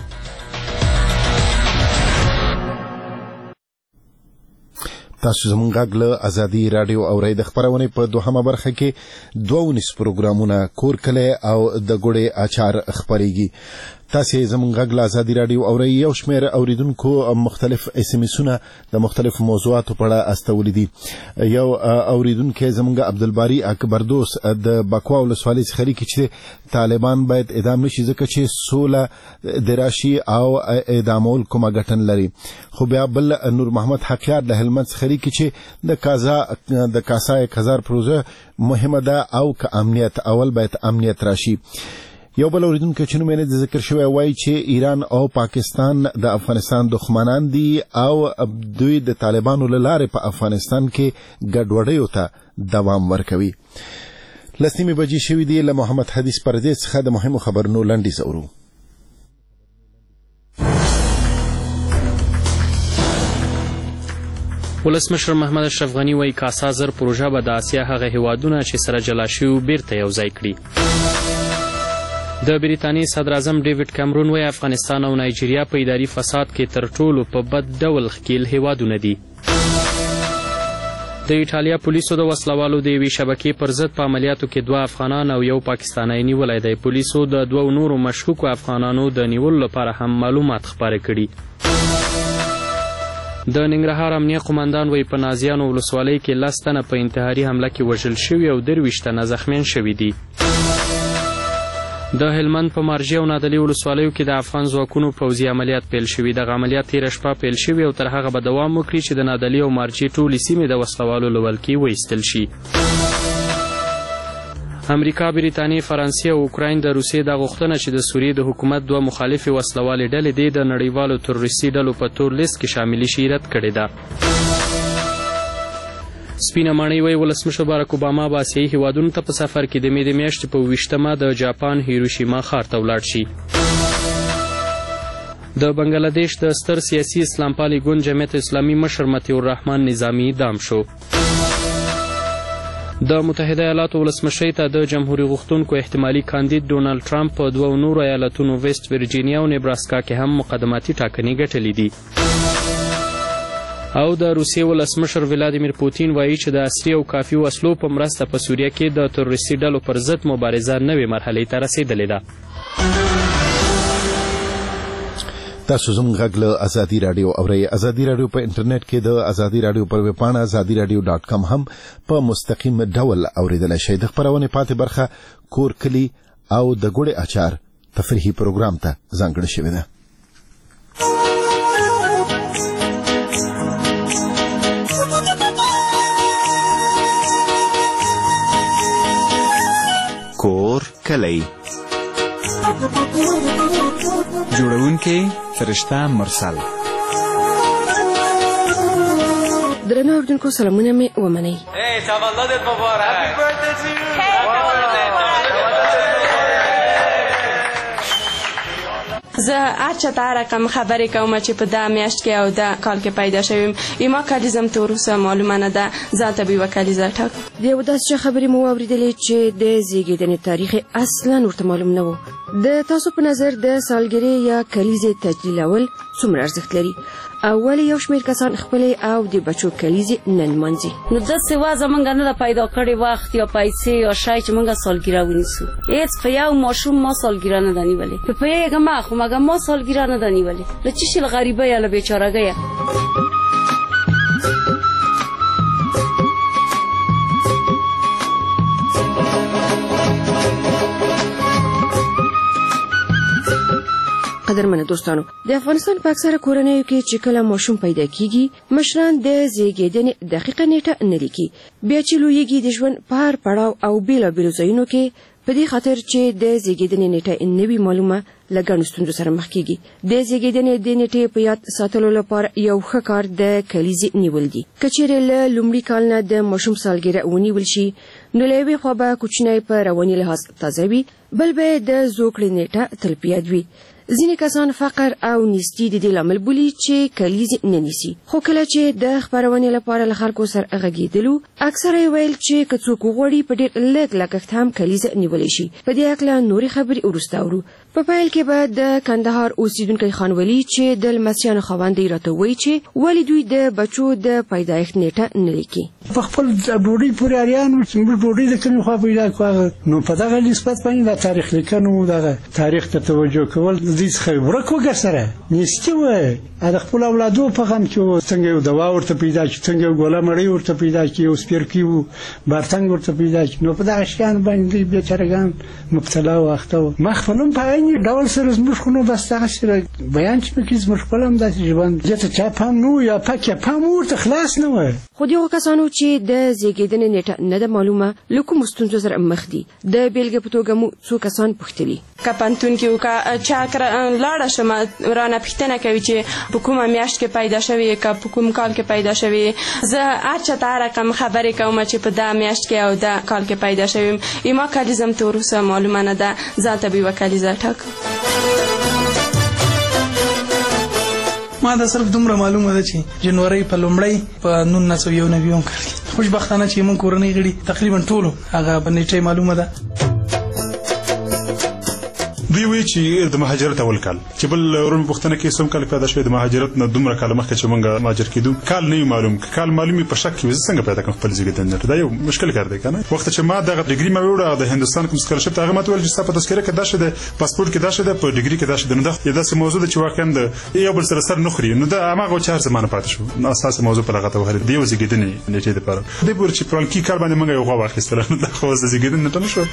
تاسو زموږ غږ له ازادي رادیو اورئ. د خبرونې په دوهمه برخه کې دوه ونیس پروګرامونه کور کلی او د ګوړې اچار خپریږي. تاسو زموږ غږ له ازادي رادیو اورئ. یو شمېر اوریدونکو مختلف اس ام اسونه د مختلفو موضوعاتو په اړه استولي دي. یو اوریدونکو زموږ عبدالباری اکبردوس د بکوا ولسوالۍ څخه لیکي چې طالبان باید اعدام نشي ځکه چې سوله د راشي او اعدامول کومه ګټه نه لري. خو بیا بل نور محمد حقیار له هلمند څخه لیکي چې د کازا د کاسا یک هزار پروژه مهمه ده او که امنیت اول باید امنیت راشي. یو بل اوریدونکو چې نوم یې ذکر شوی وایي چې ایران او پاکستان د افغانستان دښمنان دي او دوی د طالبانو له لارې په افغانستان کې ګډوډیو ته دوام ورکوي. لسنیمې بجې شوي دي. له محمد حدیث پردیس څخه د مهمو خبرونو لنډیز اورو. ولسمشر محمد اشرف غنی وایي کاسا زر پروژه به د آسیا هغه هیوادونه چې سره جلا شوي بیرته یو ځای کړي. د بریتانیې صدر اعظم ډیوډ کیمرون وایي افغانستان او نایجیریا په اداري فساد کې تر ټولو په بد ډول ښکیل هیوادونه دي. د ایټالیا پولیسو د وسلوالو د یوې شبکې پر ضد په عملیاتو کې دوه افغانان او یو پاکستانی نیولی دی. پولیسو د دوو نورو مشکوکو افغانانو د نیولو لپاره هم معلومات خپاره کړي. د ننګرهار امنیه قماندان وایي په نازیانو ولسوالۍ کې لس تنه په انتحاري حمله کې وژل شوي او درویشت تنه زخمیان شوي دي. د هلمند په مارجې او نادلي ولسوالیو کې د افغان ځواکونو پوځي عملیات پیل شوي. دغه عملیات تېره شپه پیل شوي او تر هغه به دوام وکړي چې د نادلي او مارجې ټولې سیمې د وسلوالو له ولکې وایستل شي. امریکا، بریتانیې، فرانسې او اوکراین د روسیې دا غوښتنه چې د سوریې د حکومت دوه مخالفې وسلوالې ډلې دې د نړیوالو تروریستي ډلو په تور لیست کې شاملې شي رد کړې ده. سپینه ماڼۍ وایي ولسمشر باراک اوباما به اسیایي هیوادونو ته په سفر کې د مې د میاشتې په اوویشتمه د جاپان هیروشیما ښار ته ولاړ شي. د بنګلادیش د ستر سیاسي اسلام پالي ګوند جمعیت اسلامي مشر مطیع الرحمن نظامي اعدام شو. د متحده ایالاتو ولسمشرۍ ته د جمهوري غوښتونکو احتمالي کاندید ډونالډ ټرمپ په دوو نورو ایالتونو ویسټ ورجینیا او نیبراسکا کې هم مقدماتي ټاکنې ګټلې دي. او د روسیې ولسمشر ولادیمیر پوتین وایي چې د عصري او کافي وسلو په مرسته په سوریه کې د تروریستي ډلو پر ضد مبارزه نوې مرحلې ته رسېدلې ده. تاسو زموږ غږ له ازادي رادیو اورئ. ازادي رادیو په انټرنیټ کې د ازادي رادیو پر ویب پاڼه ازادي رادیو ډاټ کام هم په مستقیم ډول اوریدلی شئ. د خپرونې پاتې برخه کور کلی او د ګوړې اچار تفریحي پروګرام ته ځانګړې شوې ده. کور کلی جوړونکي فرشته مرسل. درنو اوریدونکو سلامونه مې ومنئ. تولدت مبارک. زه هر چا ته رقم خبرې کوم چې په دا میاشت کې او دا کال کې پیدا شویم. ایما کلیزم ته وروسته معلومه نه ده. ځان ته به یوه کلیزه ټاکو. د یو داسې خبرې مو واورېدلې چې د زیږېدنې تاریخ اصلا ورته معلوم نه و. د تاسو په نظر د سالګرې یا کلیزې تجلیلول څومره ارزښت لري؟ اول یو شمېر کسان خپلې او د بچو کلیزې نه لمانځي. نو داسې وضع موږ نه ده پیدا کړې وخت یا پیسې یا شی چې موږ سالګره ونیسو. هېڅ په یو ماشوم ما سالګره نه ده نیولې. په پوهېږم ما خو مګر ما سالګره نه ده نیولې. له چی شي له غریبۍ یا له بېچارهګۍ. قدرمنه دوستانو، د افغانستان په اکثره کورنیو کې چې کله ماشوم پیدا کیږي مشران د زیږیدنې دقیقه نیټه نه لیکي. بیا چې لویږي د ژوند په هر پړاو او بیلابیلو ځایونو کې په دې خاطر چې د زیږیدنې نیټه نه وي معلومه له ګڼو ستونزو سره مخ کیږي. د زیږیدنې د نیټې په یاد ساتلو لپاره یو ښه کار د کلیزې نیول دي. که چیرې له لومړي کال نه د ماشوم سالګره ونیول شي نو له یوې خوا به کوچنی په رواني لحاظ تازه وي، بل به د زوکړې نیټه تل په یاد وي. ځینې کسان فقر او نږدې د دې لامل بولي چې کلیزې نه نیسي، خو کله چې د خپرونې لپاره له خلکو سره غږېدلو اکثره یې ویل چې که څوک وغواړي په ډېر لږ لګښت هم کلیزه نیولی شي. په دې هکله نورې خبرې وروسته اورو. په پیل کې به د کندهار اوسیدونکی خانولي چې د لمسیانو خاوند یې راته وایي چې ولې دوی د بچو د پیدایښت نیټه نه لیکي. په خپل ډوډۍ پورې اریان چې موږ ډوډۍ د کومې خوا پیدا کړو، نو په دغه نسبت باندې د تاریخ لیکنو دغه تاریخ ته توجه کول د دې څخه ورک وګرځره نشته وای. د خپل اولادو په غم کې څنګه یو دوا ورته پیدا کی، څنګه یو ګوله مړی ورته پیدا کی، یو سپیرکی وو بارتنګ ورته پیدا کی، نو په دغه شیان باندې بیچارهګان مبتلا واخته. ما خپلم په عین ډول سره زموږ خو نو بس دغه سره بیان چې پکې زموږ خپلم داسې ژوند دته چا پام نو یا پکې پام ورته خلاص نه وای. خو دغه کسانو چې د زیږیدنې نیټه نه ده معلومه له کومو ستونزو سره مخ دي. د بیلګې په توګه مو څو کسان پوښتلي که پوهنتون کې وکړه چا لاړه شم رانه پوښتنه کوي چې په کومه میاشت کې پیدا شوې، که په کوم کال کې پیدا شوې. زه هر چاته هر رقم خبرې کوم چې په دا میاشت کې او دا کال کې پیدا شویم. ایما کلیزم ته وروسته معلومه نه ده، ځان ته به یوه کلیزه ټاکم. ما دا صرف دومره معلومه ده چې جنوري په لومړی په نولس سوه یو نوي کال کې خوشبختانه چې موږ کورنۍ غړي تقریبا ټولو هغه په نیټه معلومه ده. دوی وی چې د مهاجرت اول کال چې بل ورونو پښتنه کې سم کال پیدا شوی، د مهاجرت نه دومره کال مخکې چې موږ مهاجر کېدو کال نه معلوم، کال معلومي په شک کې څنګه پیدا کوم خپل زیږیدنه. دا یو مشکل کار دی کنه. وخت چې ما دغه ډیګري ما وړه د هندستان کوم سکالرشپ هغه ماته ول چې تاسو په تذکره کې دا شته، پاسپورت کې دا شته، په ډیګري کې دا شته. نو دا داسې موضوع ده چې واقعا د یو بل سره سر نخري. نو دا هغه چهار زمانه پاتې شو. نو اساس موضوع په لغته وهره دی زیږیدنه نیټه د پاره د پور چې پران کې کار باندې موږ یو غوا واخیستل. نو دا خو زیږیدنه ته نشو.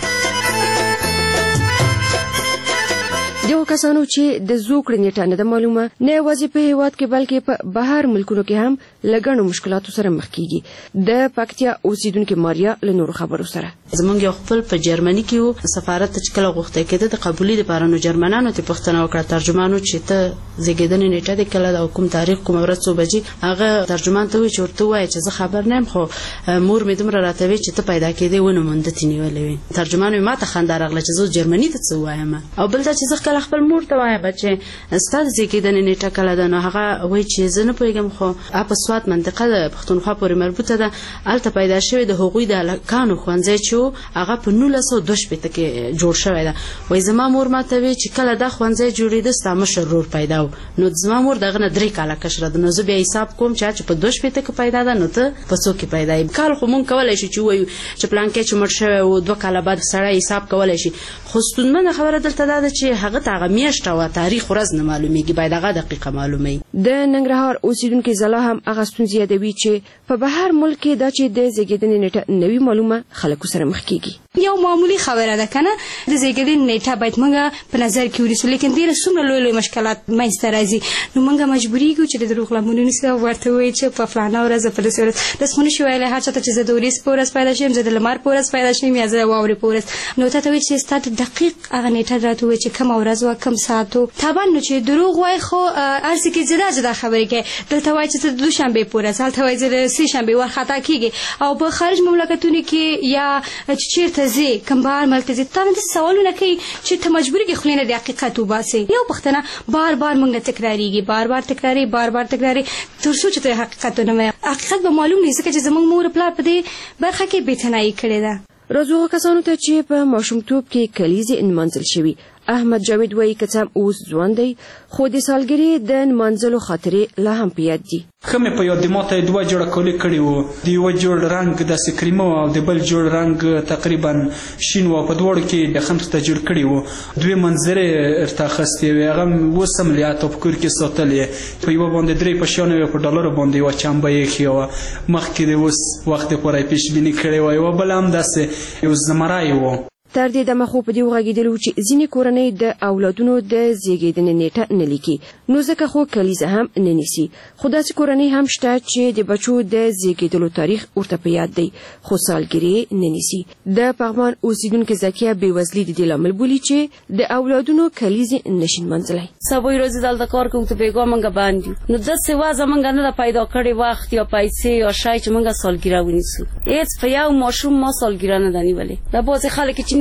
دغه کسانو چې د زوکړې نیټه نه ده معلومه نه یوازې په هیواد کې بلکې په بهر ملکونو کې هم لګڼو مشکلاتو سره مخ کیږي. د پکتیا اوسیدونکو ماریا له نورو خبرو سره زمونږ یو خپل په جرمني کې وو، سفارت چې کله غوښته کېده د قبولي لپاره نو جرمنانو ته پوښتنه وکړه ترجمانو چې ته زیږیدنې نیټه د کله د کوم تاریخ کوم ورځ څو بجې. هغه ترجمان ته وی چې ورته وایي چې زه خبر نه یم، خو مور مې دومره راته وی چې ته پیدا کېدې ونه مونږ ته نیولې وي. ترجمان ما ته خندا راغله چې زه جرمني ته څه وایم، او بل دا چې زه کله خپل مور ته وایم چې ستاسو زیږیدنې نیټه کله ده، نو هغه وایي چې زه نه پوهېږم، خو په سوات منطقه د پښتونخوا پورې مربوطه ده، هلته پیدا شوې د هغوی د هلکانو ښوونځی چې و هغه په نولس سوه دوه شپېته کې جوړ شوی ده. وایي زما مور ماته وی چې کله دا ښوونځی جوړېده ستا مشر ورور پیدا و، نو زما مور دغه نه درې کاله کشره ده. نو زه بیا حساب کوم چې په دوه شپېته کې پیدا ده، نو ته په څو کې پیدا یې. کال خو مونږ کولی شو چې ووایو چې پلانکی چې مړ شوی و دوه کاله بعد سړی حساب کولی شي، خو ستونزمنه خبره دلته دا ده چې هغه ته هغه میاشت او تاریخ ورځ نه معلومیږي، باید هغه دقیقه معلومي. د ننګرهار اوسیدونکو زلا هم هغه ستونزې یادوي چې په بهر ملک کې دا چې د زیږیدنې نیټه نوي معلومه خلکو سره مخ کیږي. یو معمولی خبره ده کنه، د زیږیدنې نیټه باید موږ په نظر کې ونیسو، لیکن ډېر څومره لوی لوی مشکلات منځته راځي نو موږ مجبوري یو چې د دروغ لاملونو سره ورته وایي چې په فلانه ورځ په داسې ورځ داسې مونږ شو ویلی هر چاته چې زه د ورځ په ورځ پیدا شوم، زه د لمر په ورځ پیدا شوم، یا زه د واورې په ورځ. نو ته ته وایي چې ستا دقیق هغه نیټه راته وایي چې کومه ورځ وه کوم ساعت و. طبعا نو چې دروغ وایي خو هر څه کې جدا جدا خبرې کوي. دلته وایي چې ته د دوشنبې په ورځ، هلته وایي چې د سې شنبې ورخطا کېږي. او په خارج مملکتونو کې یا چې چېرته ځې کوم بهر ملک ته ځې تا نه داسې سوالونه کوي چې ته مجبور یې خولې نه د حقیقت وباسې. یو پوښتنه بار بار موږ نه تکراریږي، بار بار تکراري بار بار تکراري تر څو چې ته حقیقت ونه وایې. حقیقت به معلوم نه ځکه چې زموږ مور پلار په دې برخه کې بېتنایي کړې ده. راځو کسانو ته چې په ماشومتوب کې کلیزې نمانځل شوي. احمد جاوید وایي که څه هم اوس ځوان دی خو د سالګرې د نمانځلو خاطرې لا هم په یاد دي. ښه مې په یاد دي، ما ته یې دوه جوړه کالي کړي وو، د یوه جوړ رنګ داسې کریمه او د بل جوړ رنګ تقریبا شین و، په دواړو کې د خمس ته جوړ کړي وو. دوې منظرې ورته اخیستې وې، هغه اوس هم لیاته په کور کې ساتلې. په یوه باندې درې په شیانو وې، په ډالرو باندې یوه چمبه یې ایښې وه. مخکې د اوس وخت دپاره یې پیشبیني کړې وه. یوه بله هم داسې یو زمری و. تر دې دمه خو په دې وغږېدلو چې ځینې کورنۍ د اولادونو د زیږیدنې نیټه نه لیکي، نو ځکه خو کلیزه هم نه نیسي. خو داسې کورنۍ هم شته چې د بچو د زیږیدلو تاریخ ورته په یاد دی خو سالګرې نه نیسي. د پغمان اوسیدونکو زکیه بېوزلي د دې لامل بولي چې د اولادونو کلیزې نشي نمانځلی. سبا ورځې دلته کار کوم ته بېګا موږ باندې نو داسې وضع موږ نه ده پیدا کړې وخت یا پیسې یا شی چې موږ سالګرې ونیسو. هېڅ په یو ماشوم ما سالګرې نه ده نیولې. دا بعضې خلک چې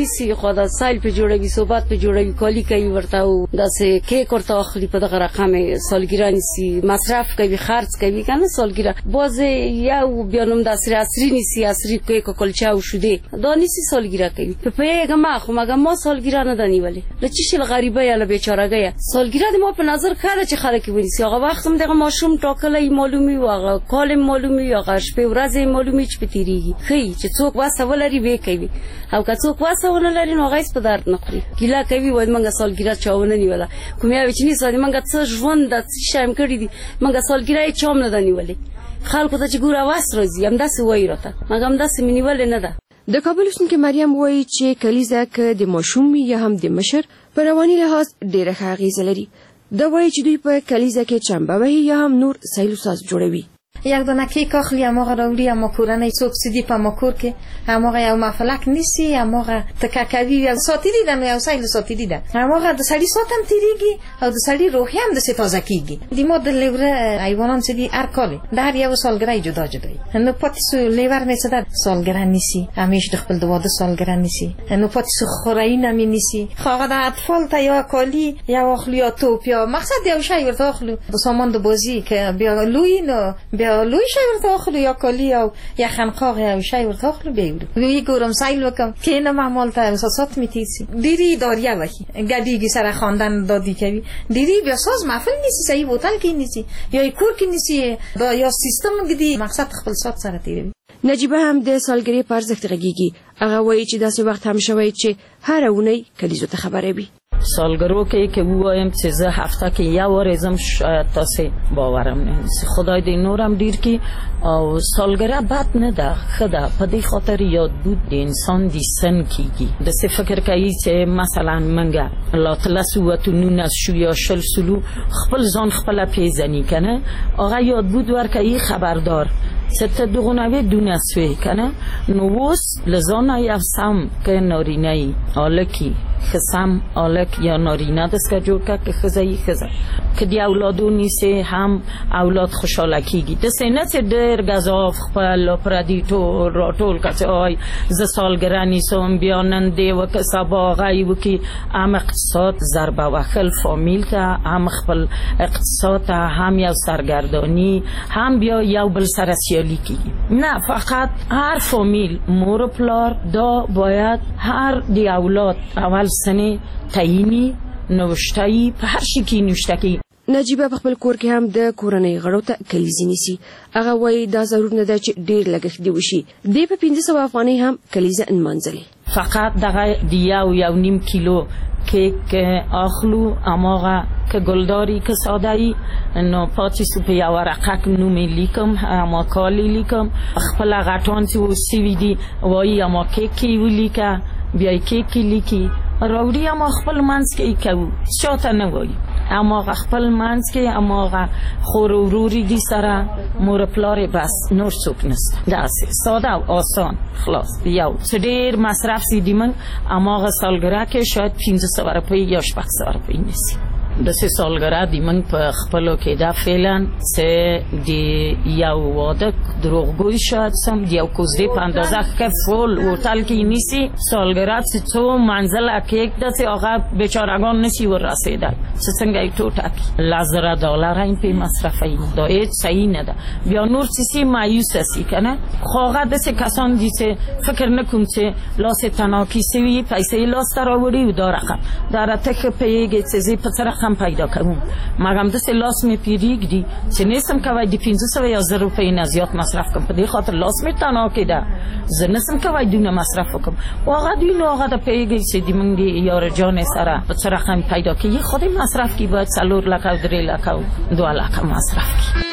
نیسی خو دا سایل په جوړوي صحبت په جوړوي کالی کوي ورته او داسې کیک ورته اخلي په دغه رقم سالګرا نیسی مصرف کوي خرڅ کوي کنه سالګرا باز یو بیا نوم داسې عصري نیسی عصري کیک او کلچه او شوده دا نیسی سالګرا کوي په پیغه ما خو مګه ما سالګرا نه دنیولې لچې شل غریبه یا بیچارهګه سالګرا د ما په نظر کړه چې خلک ونیسي هغه وخت هم دغه ماشوم ټاکلې معلومي واغه کال معلومي هغه شپه ورځې معلومي چې پتیریږي خي چې څوک واسه ولري به کوي او که څوک واسه ونه لري نو غیس په درد نه خوري ګیلا کوي وای منګه سالګرا چاونه نیولا کومه چې نه سړي منګه څه ژوند د شایم کړی دي منګه سالګرا یې چوم نه دنیولې خلکو ته چې ګور اواز راځي هم داسې وای راته مګه هم داسې منیول نه ده د کابل اوسنکې مریم وایي چې کلیزه که د ماشوم یا هم د مشر په رواني لحاظ ډېره ښه اغېزه لري دا وایي چې دوی په کلیزه کې چمبه وهي یا هم نور سیل و ساز جوړوي یک دانه کیک اخلی هماغه راوړي اما کورنۍ سوبسیدي په مکور کې هماغه یو مفلک نیسی هماغه تککوي یو ساتي دي نو یو سایل ساتي دي هماغه د سړی ساتم تیریږي او د سړی روحي هم د ستازه کیږي د مو د لیوره حیوانان چې دي هر کال د هر یو سالګرای جدا جدا نو پاتې سو لیور مې صدا سالګرا نیسی همیش د خپل د واده سالګرا نیسی نو پاتې سو خورای نه می نیسی خاغه د اطفال ته یا کالی یا اخلی یا توپ یا مقصد یو شی ورته اخلو د سامان د بازی که بیا لوی نو بیا لوی شی ورته اخلو یا کالی او یا خنقاغ یا شی ورته اخلو بیورو وی ګورم سایل وکم کې نه معمول ته اساسات میتیسی ډیری داریا وکی ګډیږي سره خواندن دادی کوي ډیری بیا ساز محفل نیسی صحیح بوتل کې نیسی یا کور کې نیسی دا یا سیستم کې مقصد خپل سات سره تیروي نجیبه هم د سالګرې پر ارزښت غږیږي هغه وایي چې داسې وخت هم شوی چې هر اونۍ کلیزو ته خبرې وي سالگرو که که بوایم چیزه هفته که یه وار ازم شاید تاسه باورم نمیسی خدای دی نورم دیر که او سالگره بد نده خدا پدی خاطر یاد بود دی انسان دی سن کیگی دسته فکر که ای چه مثلا منگه لا تلسو و تو نون از شو یا شل سلو خپل زان خپل پیزنی کنه آقا یاد بود ور که ای خبردار ست دغونوی دونه سوی کنه نووس لزانه یفسم که نارینه ای آلکی خسم آلک یا نارینه دست که جور که که خزایی خزا که دی اولادو نیسه هم اولاد خوشحالکیگی دسته نسه در گذاف خپل پردی تو را طول کسی آی ز سالگره نیسم بیاننده و که سبا غی و که هم اقتصاد ضربه و خل فامیل تا هم خپل اقتصاد تا هم یو سرگردانی هم بیا یو بل سرسیالی کی نه فقط هر فامیل مور و پلار دا باید هر دی اولاد اول سنه تعیینی نوشتایی په هر شي کې نوشته کی نجیبه په خپل کور کې هم د کورنۍ غړو ته کلیزې نیسي هغه وایي دا ضرور نه ده چې ډېر لګښت دی وشي دی په پنځه سوه افغانۍ هم کلیزه نمانځلې فقط دغه د یو یو نیم کیلو کیک اخلو اماغه که گلداری که ساده‌ای نو پاتې سو په یو ورقه نومې لیکم اما کالی لیکم خپل غټان چې وسی دي وایي اما کیک ولیکه بیا کیک لیکي راوړي اما خپل منځ کې کوي شاته نه وایي اما خپل منځ کې اما خور وروري دي سره مور پلار بس نور څوک نشته داسې ساده او آسان خلاص یو څه ډېر مصرف سي دي من اما سالګرا کې شاید پنځه سوه روپۍ یا شپږ سوه روپۍ نیسي د سه سالګرا دی من په خپلو کې دا فعلا سه دی یو واده دروغگوی شاید سم دی یو کوزده په اندازه که فول هتل کې نیسی سالګرا چې څو منزل کیک داسې هغه بیچارهگان نسی ور رسیدل څه څنګه ای ټوټه لزر دلار این په مصرفي دا هیڅ صحیح نه ده بیا نور څه مایوس اسی کنه خواغه داسې کسان دي چې فکر نکوم چې لاس تناکی سوی پیسې لاس تراوړي و دا رقم در ته پیګه چې په سره هم پیدا کوم مګم د سه لاس می پیریګ دي چې نسم کوي د پنځه سوه یا زر روپۍ نه زیات مصرف کوم په دې خاطر لاس می تنا کېده زه نسم کوي دونه مصرف وکم واغه دی نو هغه د پیګ چې د منګي یار جان سره په سره هم پیدا کوي خودی مصرف کی باید څلور لک او درې لک او دوه لک مصرف کی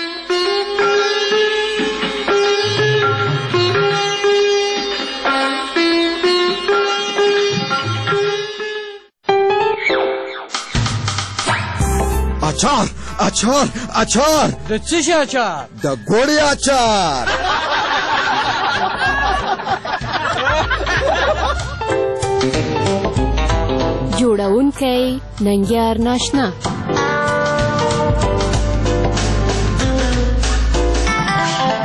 اچار اچار اچار د څه شي اچار د ګوړې اچار جوړونکی ننګیار ناشنا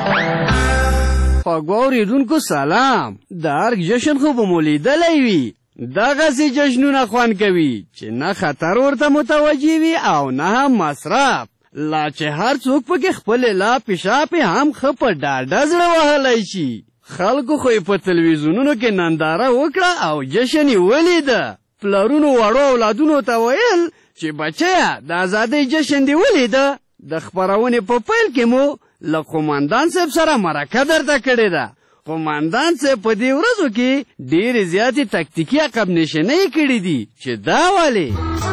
خواږه اوریدونکو سلام د ارګ جشن خو به مو لیدلی وي دغسې جشنونه خوند کوي چې نه خطر ورته متوجه وي او نه هم مصرف، لا چې هر څوک پکې خپلې لا پیشاپې هم ښه په ډاډه زړه وهلی شي. خلکو خو یې په تلویزیونونو کې ننداره وکړه او جشن یې ولیده. پلارونو وړو اولادونو ته ویل چې بچیه د ازادۍ جشن دې ولیده. د خپرونې په پیل کې مو له قومندان صاحب سره مرکه درته کړې ده. قومندان صاحب په دې ورځو کې ډېرې زیاتې تکتیکي عقب نشینۍ کړي دي چې دا ولې.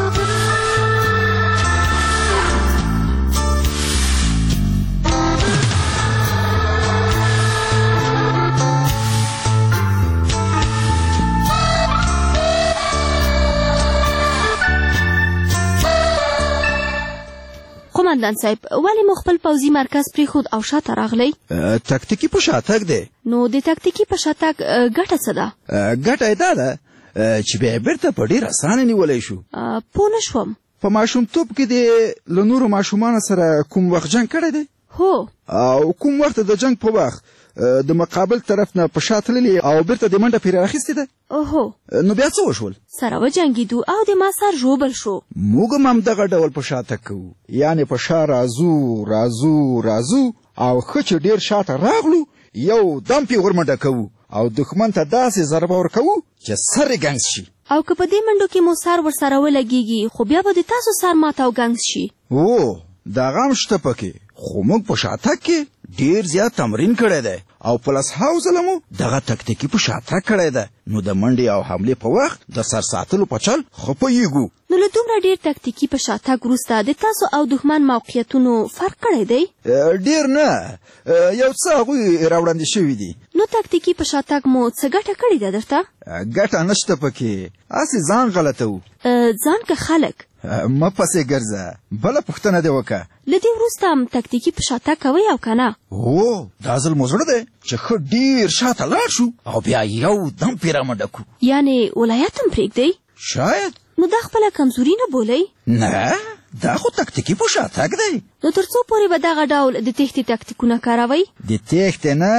قومندان صاحب ولې مو خپل پوځي مرکز پرېښود او شاته راغلی؟ تکتیکي په شاتګ دی. نو د تکتیکي په شاتګ ګټه څه ده؟ ګټه یې دا ده چې بیا بیرته په ډېر اسانه نیولی شو. پوه نه شوم. په ماشومتوب کې دې له نورو ماشومانو سره کوم وخت جنګ کړی دی؟ هو. او کوم وخت د جنګ په وخت د مقابل طرف نه په شا تللي او بیرته د منډه پرې راخیستې ده؟ هو. نو بیا څه وشول؟ سره وجنګېدو او د ما سر ژوبل شو. موږ هم همدغه ډول په شا تګ کوو، یعنې په شا راځو راځو راځو او ښه چې ډېر شاته راغلو یو دم پې ورمنډه کوو او دښمن ته داسې ضربه ورکوو چې سر یې ګنګس شي. او که په دې منډو کې مو سر ورسره ولګېږي خو بیا به د تاسو سر ماته او ګنګس شي. او دغه هم شته پکې، خو موږ په شاتګ کې ډېر زیات تمرین کړی دی او پلس هاو ځله مو دغه تکتیکي په شاتګ کړی دی، نو د منډې او حملې په وخت د سر ساتلو په چل ښه پوهېږو. نو له دومره ډېر تکتیکي په شاتګ وروسته د تاسو او دښمن موقعیتونو فرق کړی دی؟ ډېر نه، یو څه هغوی راوړاندې شوي دي. نو تکتیکي په شاتګ مو څه ګټه کړې ده درته؟ ګټه نشته پکې، هسې ځان غلطوو. ځان که خلک؟ مه پسې ګرځه، بله پوښتنه دې وکړه. له دې وروسته هم تکتیکي په شاتګ کوئ او که نه؟ هو دا ځل مو زړه دی چې ښه ډېر شاته لاړ شو او بیا یو دم پرې رامنډه کړو. یعنې ولایت هم پرېږدئ؟ شاید. نو دا خپله کمزوري نه بولئ؟ نه، دا خو تکتیکي په شاتګ دی. نو تر څو پورې به دغه ډول د تېښتې تکتیکونه کاروئ؟ د تېښتې نه،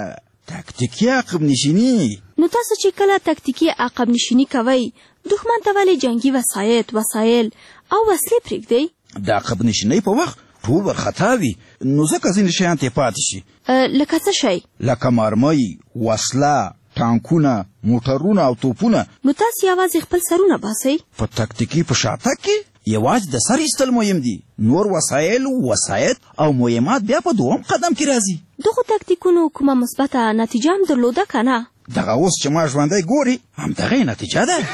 تکتیکي عقب نشیني. نو تاسو چې کله تکتیکي عقب نشیني کوئ دښمن ته ولې جنګي وسایط وسایل او وسلې پرېږدئ؟ د عقب نشینۍ په وخت ټول ورخطا وي، نو ځکه ځینې شیان ترې پاتې شي. لکه څه شی؟ لکه مرمۍ، وسله، ټانکونه، موټرونه او توپونه. نو تاسو یوازې خپل سرونه باسئ؟ په تکتیکي په شاتګ کې یوازې د سر ایستل مهم دي، نور وسایل، وسایط او مهمات بیا په دوم قدم کې راځي. دغو تکتیکونو کومه مثبته نتیجه هم درلوده که نه؟ دغه اوس چې ما ژوندی ګوري همدغه یې نتیجه ده.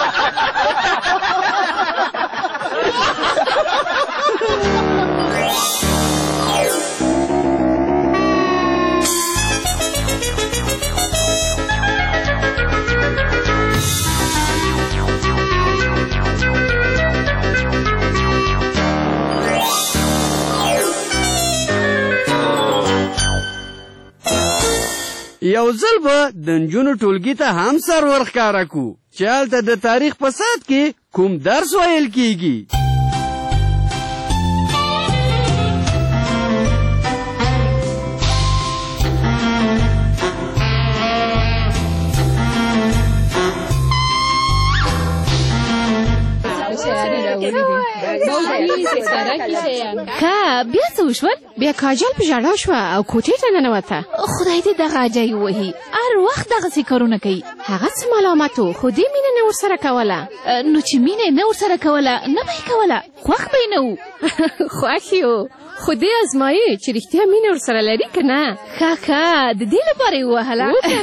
یو ځل به د نجونو ټولګي ته هم سر ورښکاره کړو چې هلته د تاریخ په ساعت کې کوم درس ویل کیږي. که بیا څه وشول؟ بیا کاجل په ژړا شوه او کوټې ته ننوته. خدای دې دغه عجایب ووهي، هر وخت دغسې کارونه کوي. هغه څه ملامت و خو دې مینه نه ورسره کوله. نو چې مینه یې نه ورسره کوله نه به یې کوله، خوښ به یې نه و. خوښ یې و خو دې ازمایي چې رښتیا مینه ورسره لري که نه. ښه ښه د دې لپاره یې ووهله.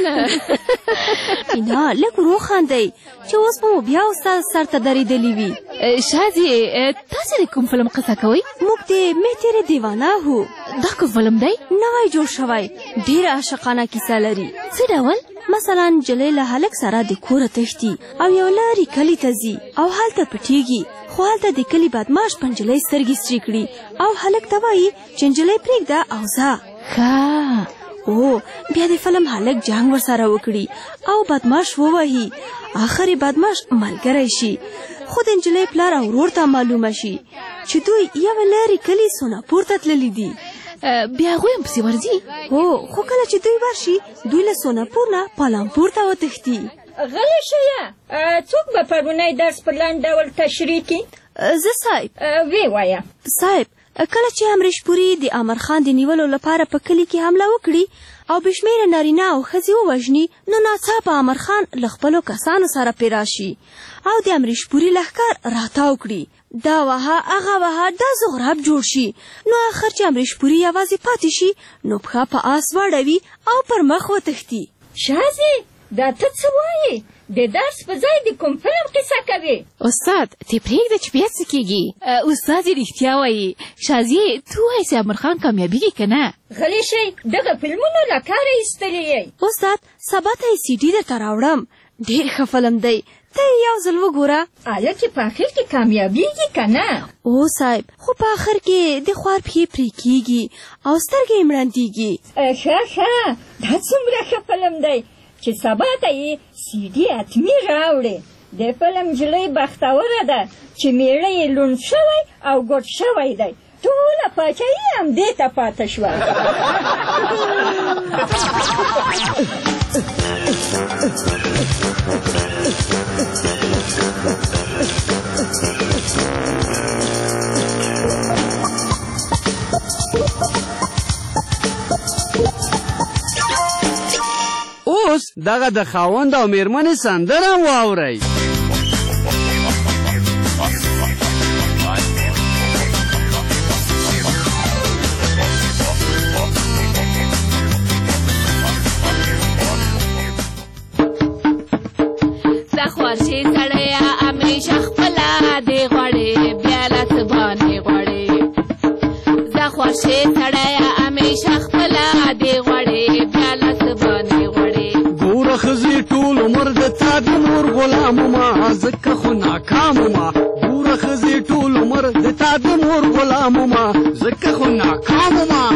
مینا لږ ورو خاندئ چې اوس به مو بیا استاد سر ته درېدلي وي. شازي تاسې د کوم فلم قصه کوئ؟ موږ د مې تیرې دیوانه هو. دا کوم فلم دی؟ نوی جوړ شوی، ډېره عاشقانه کیسه لري. څه ډول؟ مثلا نجلۍ له هلک سره د کوره تښتي او یو لرې کلي ته ځي او هلته پټېږي، خو هلته د کلي بدماش په نجلۍ سترګې سرې کړي او هلک ته وایي چې نجلۍ پرېږده او ځه. ښه. او بیا د فلم هلک جنګ ورسره وکړي او بدماش ووهي، آخر یې بدماش ملګری شي، خو د نجلۍ پلار او ورور ته معلومه شي چې دوی یوه لرې کلي سوناپور ته تللي دي. بیا هغوی هم پسې ورځي؟ هو، خو کله چې دوی ورشي دوی له سوناپور نه پالامپور ته وتښتي. غلی شه. څوک به پرونی درس په لنډ ډول تشریح کړي؟ زه صاحب. وی وایه. صاحب کله چې امریش پوري د امر خان د نیولو لپاره په کلي کې حمله وکړي او بشمیره نارینه او ښځې ووژني، نو ناڅاپه امر خان له خپلو کسانو سره پرې راشي او د امریش پوري لښکر راتاو کړي. دا وها هغه وها دا زغراب جوړ شي. نو آخر چې امریش پوري یوازې پاتې شي نو پښه په آس واړوي او پر مخ وتښتي. شازي دا ته څه وایې؟ د درس په ځای د کوم فلم کیسه کوي؟ استاد ته پرېږده چې بیا څه کېږي. استاد یې رښتیا وایي. شازیې ته وایې چې امر خان کامیابیږي که نه؟ غلی شئ، دغه فلمونو له کاره ایستلي یې. استاد سبا ته یې سي ډي درته راوړم. ډېر ښه فلم دی، ته یې یو ځل وګوره. آیا چې په آخر کې کامیابیږي که نه؟ او صاحب خو په آخر کې د خوار پښې پرې کېږي او سترګې یې مړندېږي. ښه ښه، دا څومره ښه فلم دی چې سبا ته یې سی ډي حتمي راوړې. د فلم نجلۍ بختوره ده چې میړه یې لوند شوی او ګوډ شوی دی. ټوله پاچاهي همدې ته پاته شوه. اوس دغه د خاوند او میرمنې سندره واورئ. زه خوارشې سړیه همیشه خپله دې غواړې بیا له څه باندې غواړې. زه خوارشې سړیه همیشه خپله دې غواړې بیا له څه باندې غواړې. ګوره ښځې ټول عمر د تا د مور غلام ومه ځکه خو ناکام ومه. ګوره ښځې ټول عمر د تا د مور غلام ومه ځکه خو ناکام ومه.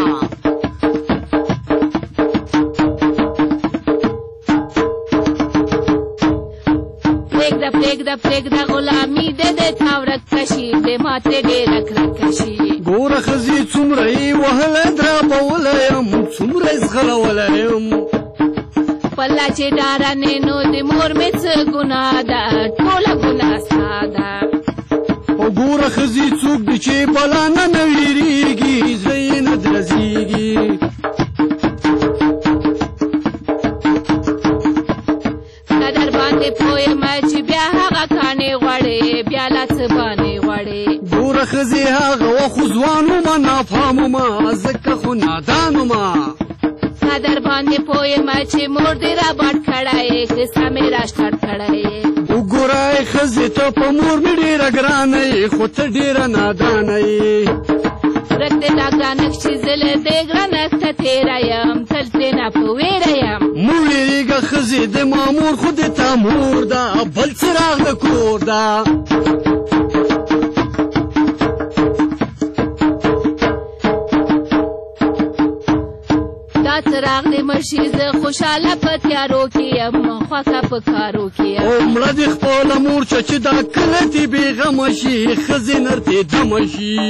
پرېږده پرېږده پرېږده غلامي دې د تا ورک کشي د ما ترې ډېره کرکه شي. ګوره ښځې څومره یې وهلی درابولی یم، څومره یې زغلولی یم. خپله چې ډارنې نو د مور مې څه ګناه ده، ټوله ګناه ستا ده. او ګوره ښځې څوک دي چې بلا نه نه وېرېږي، زړه یې نه درزېږي. که در باندې پوه یم چې بیا هغه کاڼې غواړې بیا لا څه باندې غواړې. ګوره ښځې هغه وخت خو ځوان ومه نافام ومه ځکه خو نادان ومه. که در باندې پوه یم چې مور دې راباټ کړی کیسه مې راشټاټ کړی. وګوره ښځې ته په مور مې ډېره ګرانه یې خو ته ډېره نادانه یې. ورک دې دا ګرانښت چې زه له دې ګرانښته تېره یم تل ترې نه په ویره یم. مه وېرېږه ښځې د ما مور خو د تا مور ده، بل څراغ د کور ده. دا څراغ دې مړ شي زه خوشحاله په تیارو کې یم، خوښه په کارو کې یم. او مړه دې خپله مور شه چې دا کله دې بېغمه شي ښځې نرتې دمه شي.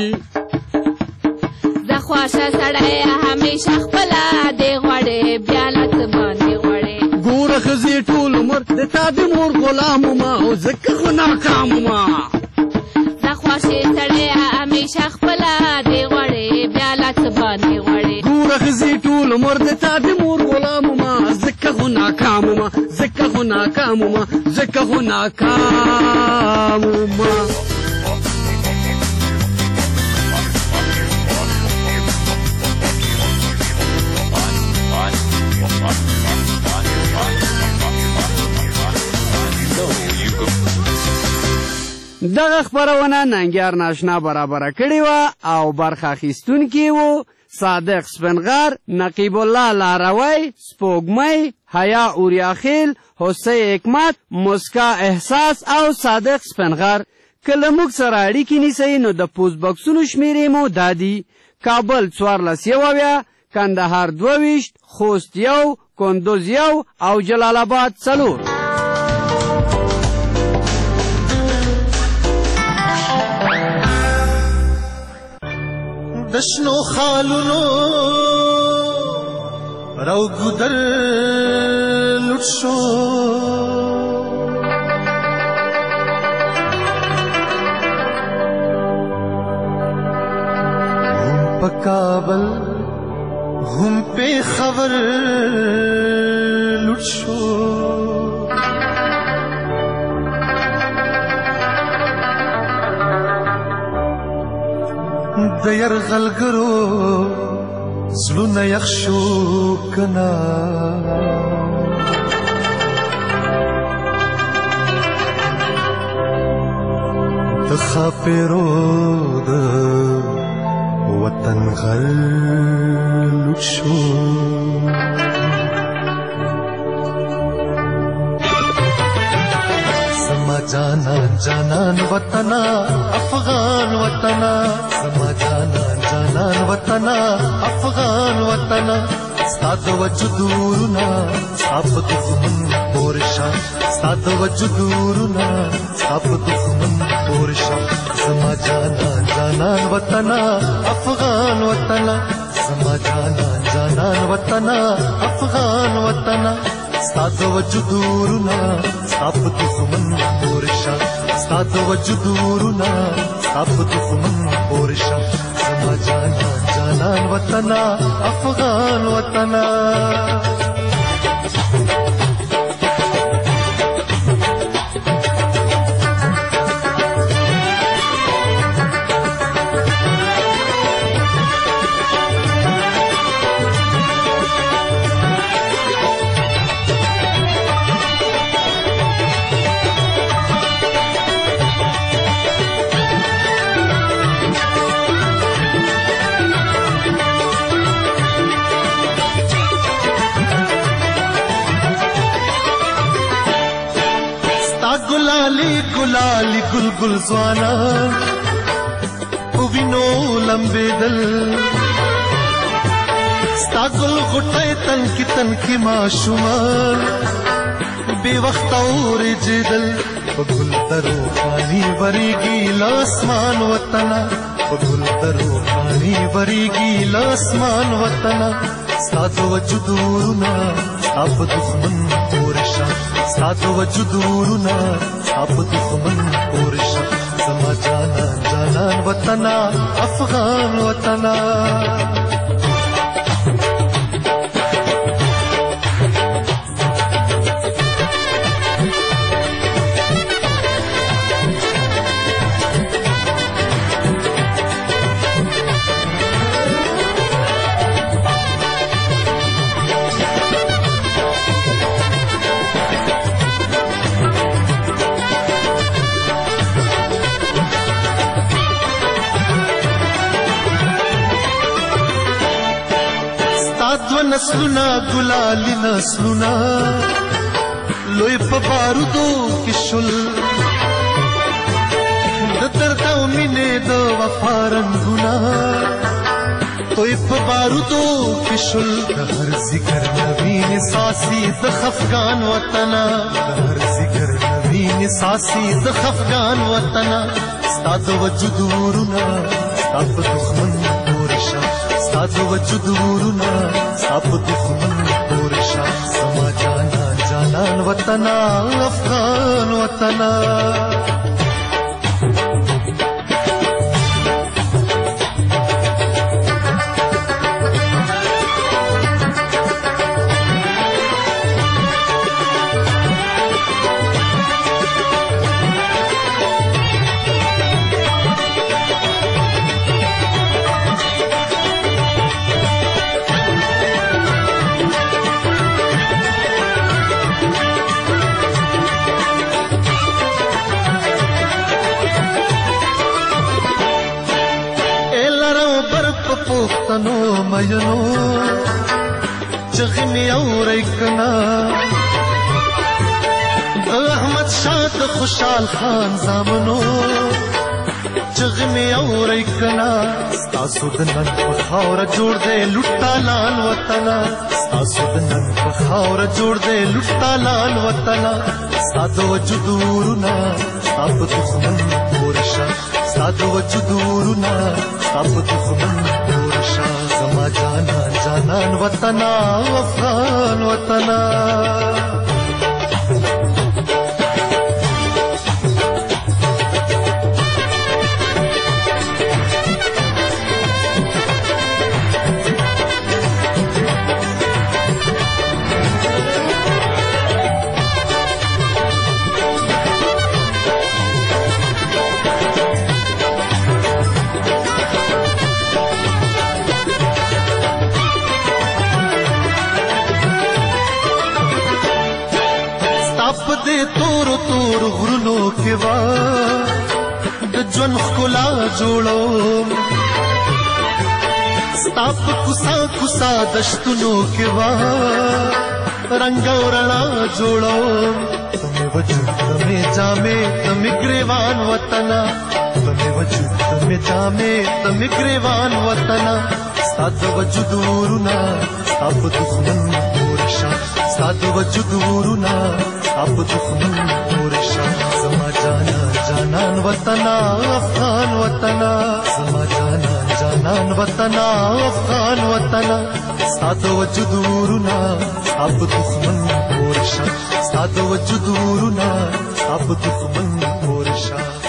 زه خوښه سړی همیشه خپله دې غواړې بیا له څه باندې غواړې. ګوره ښځې ټول عمر د تا د مور غلام ومه او ځکه خو ناکام ومه. زه خوښې سړی همیشه خپله دې غواړې بیا له څه باندې غواړې. ګوره ښځې ټول عمر د تا د مور غلام ومه ځکه خو ناکام ومه ځکه خو ناکام ومه ځکه خو ناکام ومه. دغه خپرونه ننګیار ناشنا برابره کړې وه او برخه اخیستونکي وو صادق سپنغر، نقیب الله لاروی، سپوږمۍ، حیا اوریاخیل، حسین حکمت، مسکا احساس او صادق سپنغر. که له موږ سره اړیکې نیسئ نو د پوسټ بکسونو شمیرې مو دا دي: کابل څوارلس یو اویا، کندهار دوه ویشت، خوست یو، کندوز یو او جلال آباد څلور. دشنو خالونو راو ګودر لټ شو پکابل هم په خبر لوټ شو د يرغلګرو زلونه یخ شو کنا د خاپیرو د وطن غل لوټ شو سما جانا جانان وطنا افغان وطنا سما جانا جانان وطنا افغان وطنا ستاد وجودورنا ساب دښمن پورشا ستاد وجودورنا ساب دښمن پورشا سما جانا جانان وطنا افغان وطنا سما جانا جانان وطنا افغان وطنا ستاد وجودورنا ساب دښمن پورشا ستاد وجودورنا ساب دښمن پورشا سما جانا جانان وطنا افغان وطنا गुलाली गुलाली गुल गुल ज़वाना उविनो लंबे दल स्ता गुल गुटे तन की तन की माशुमान बेवक्त और जिदल गुल दरो पानी वरीगी लासमान वतना गुल दरो पानी वरीगी लासमान वतना साद वजुदूरना अब दुश्मन पोरशा साद वजुदूरना अब दुश्मन पोरशा समा जाना जानान वतना अफगान वतना नस्लुना गुलाली नस्लुना लोई पबारुदो किशुल दर्दा मिने दो वफारंगुना तोई पबारुदो किशुल हर जिक्र नवीन सासी द खफगान वतना हर जिक्र नवीन सासी द खफगान वतना स्ताद वजुदूरना अब दुश्मन पोरशा स्ताद वजुदूरना अब दुश्मन पोरशा समा जाना जानान वतना अफगान वतना پوختنو مینو چغمی اوریکنا احمد شاه خوشحال خان زامنو چغمی اوریکنا ستاسو د نن په خاوره جوړ دی لوټا لال وطنا ستاسو د نن په خاوره جوړ دی لوټا لال وطنا ستاسو وجودورنا اب دښمن پورشا ستاسو وجودورنا اب دښمن پورشا زما جانا جانان وطنا افغان وطنا ژوند ښکلا جوړوم ستا په کوڅه کوڅه دشتونو کې وا رنګ او رڼا جوړوم تمې وجود تمې جامې تمې ګریوان وطنا تمې وجود تمې جامې تمې ګریوان وطنا ستا د وجود ورونه ستا په دښمن پورشا ستا د وجود ورونه ستا په دښمن پورشا زما جانا جانان وطنا افغان وطنا زما جانا جانان وطنا افغان وطنا ستا د وجود ورونه ستا په دښمن پورشا ستا د وجود ورونه ستا په دښمن پورشا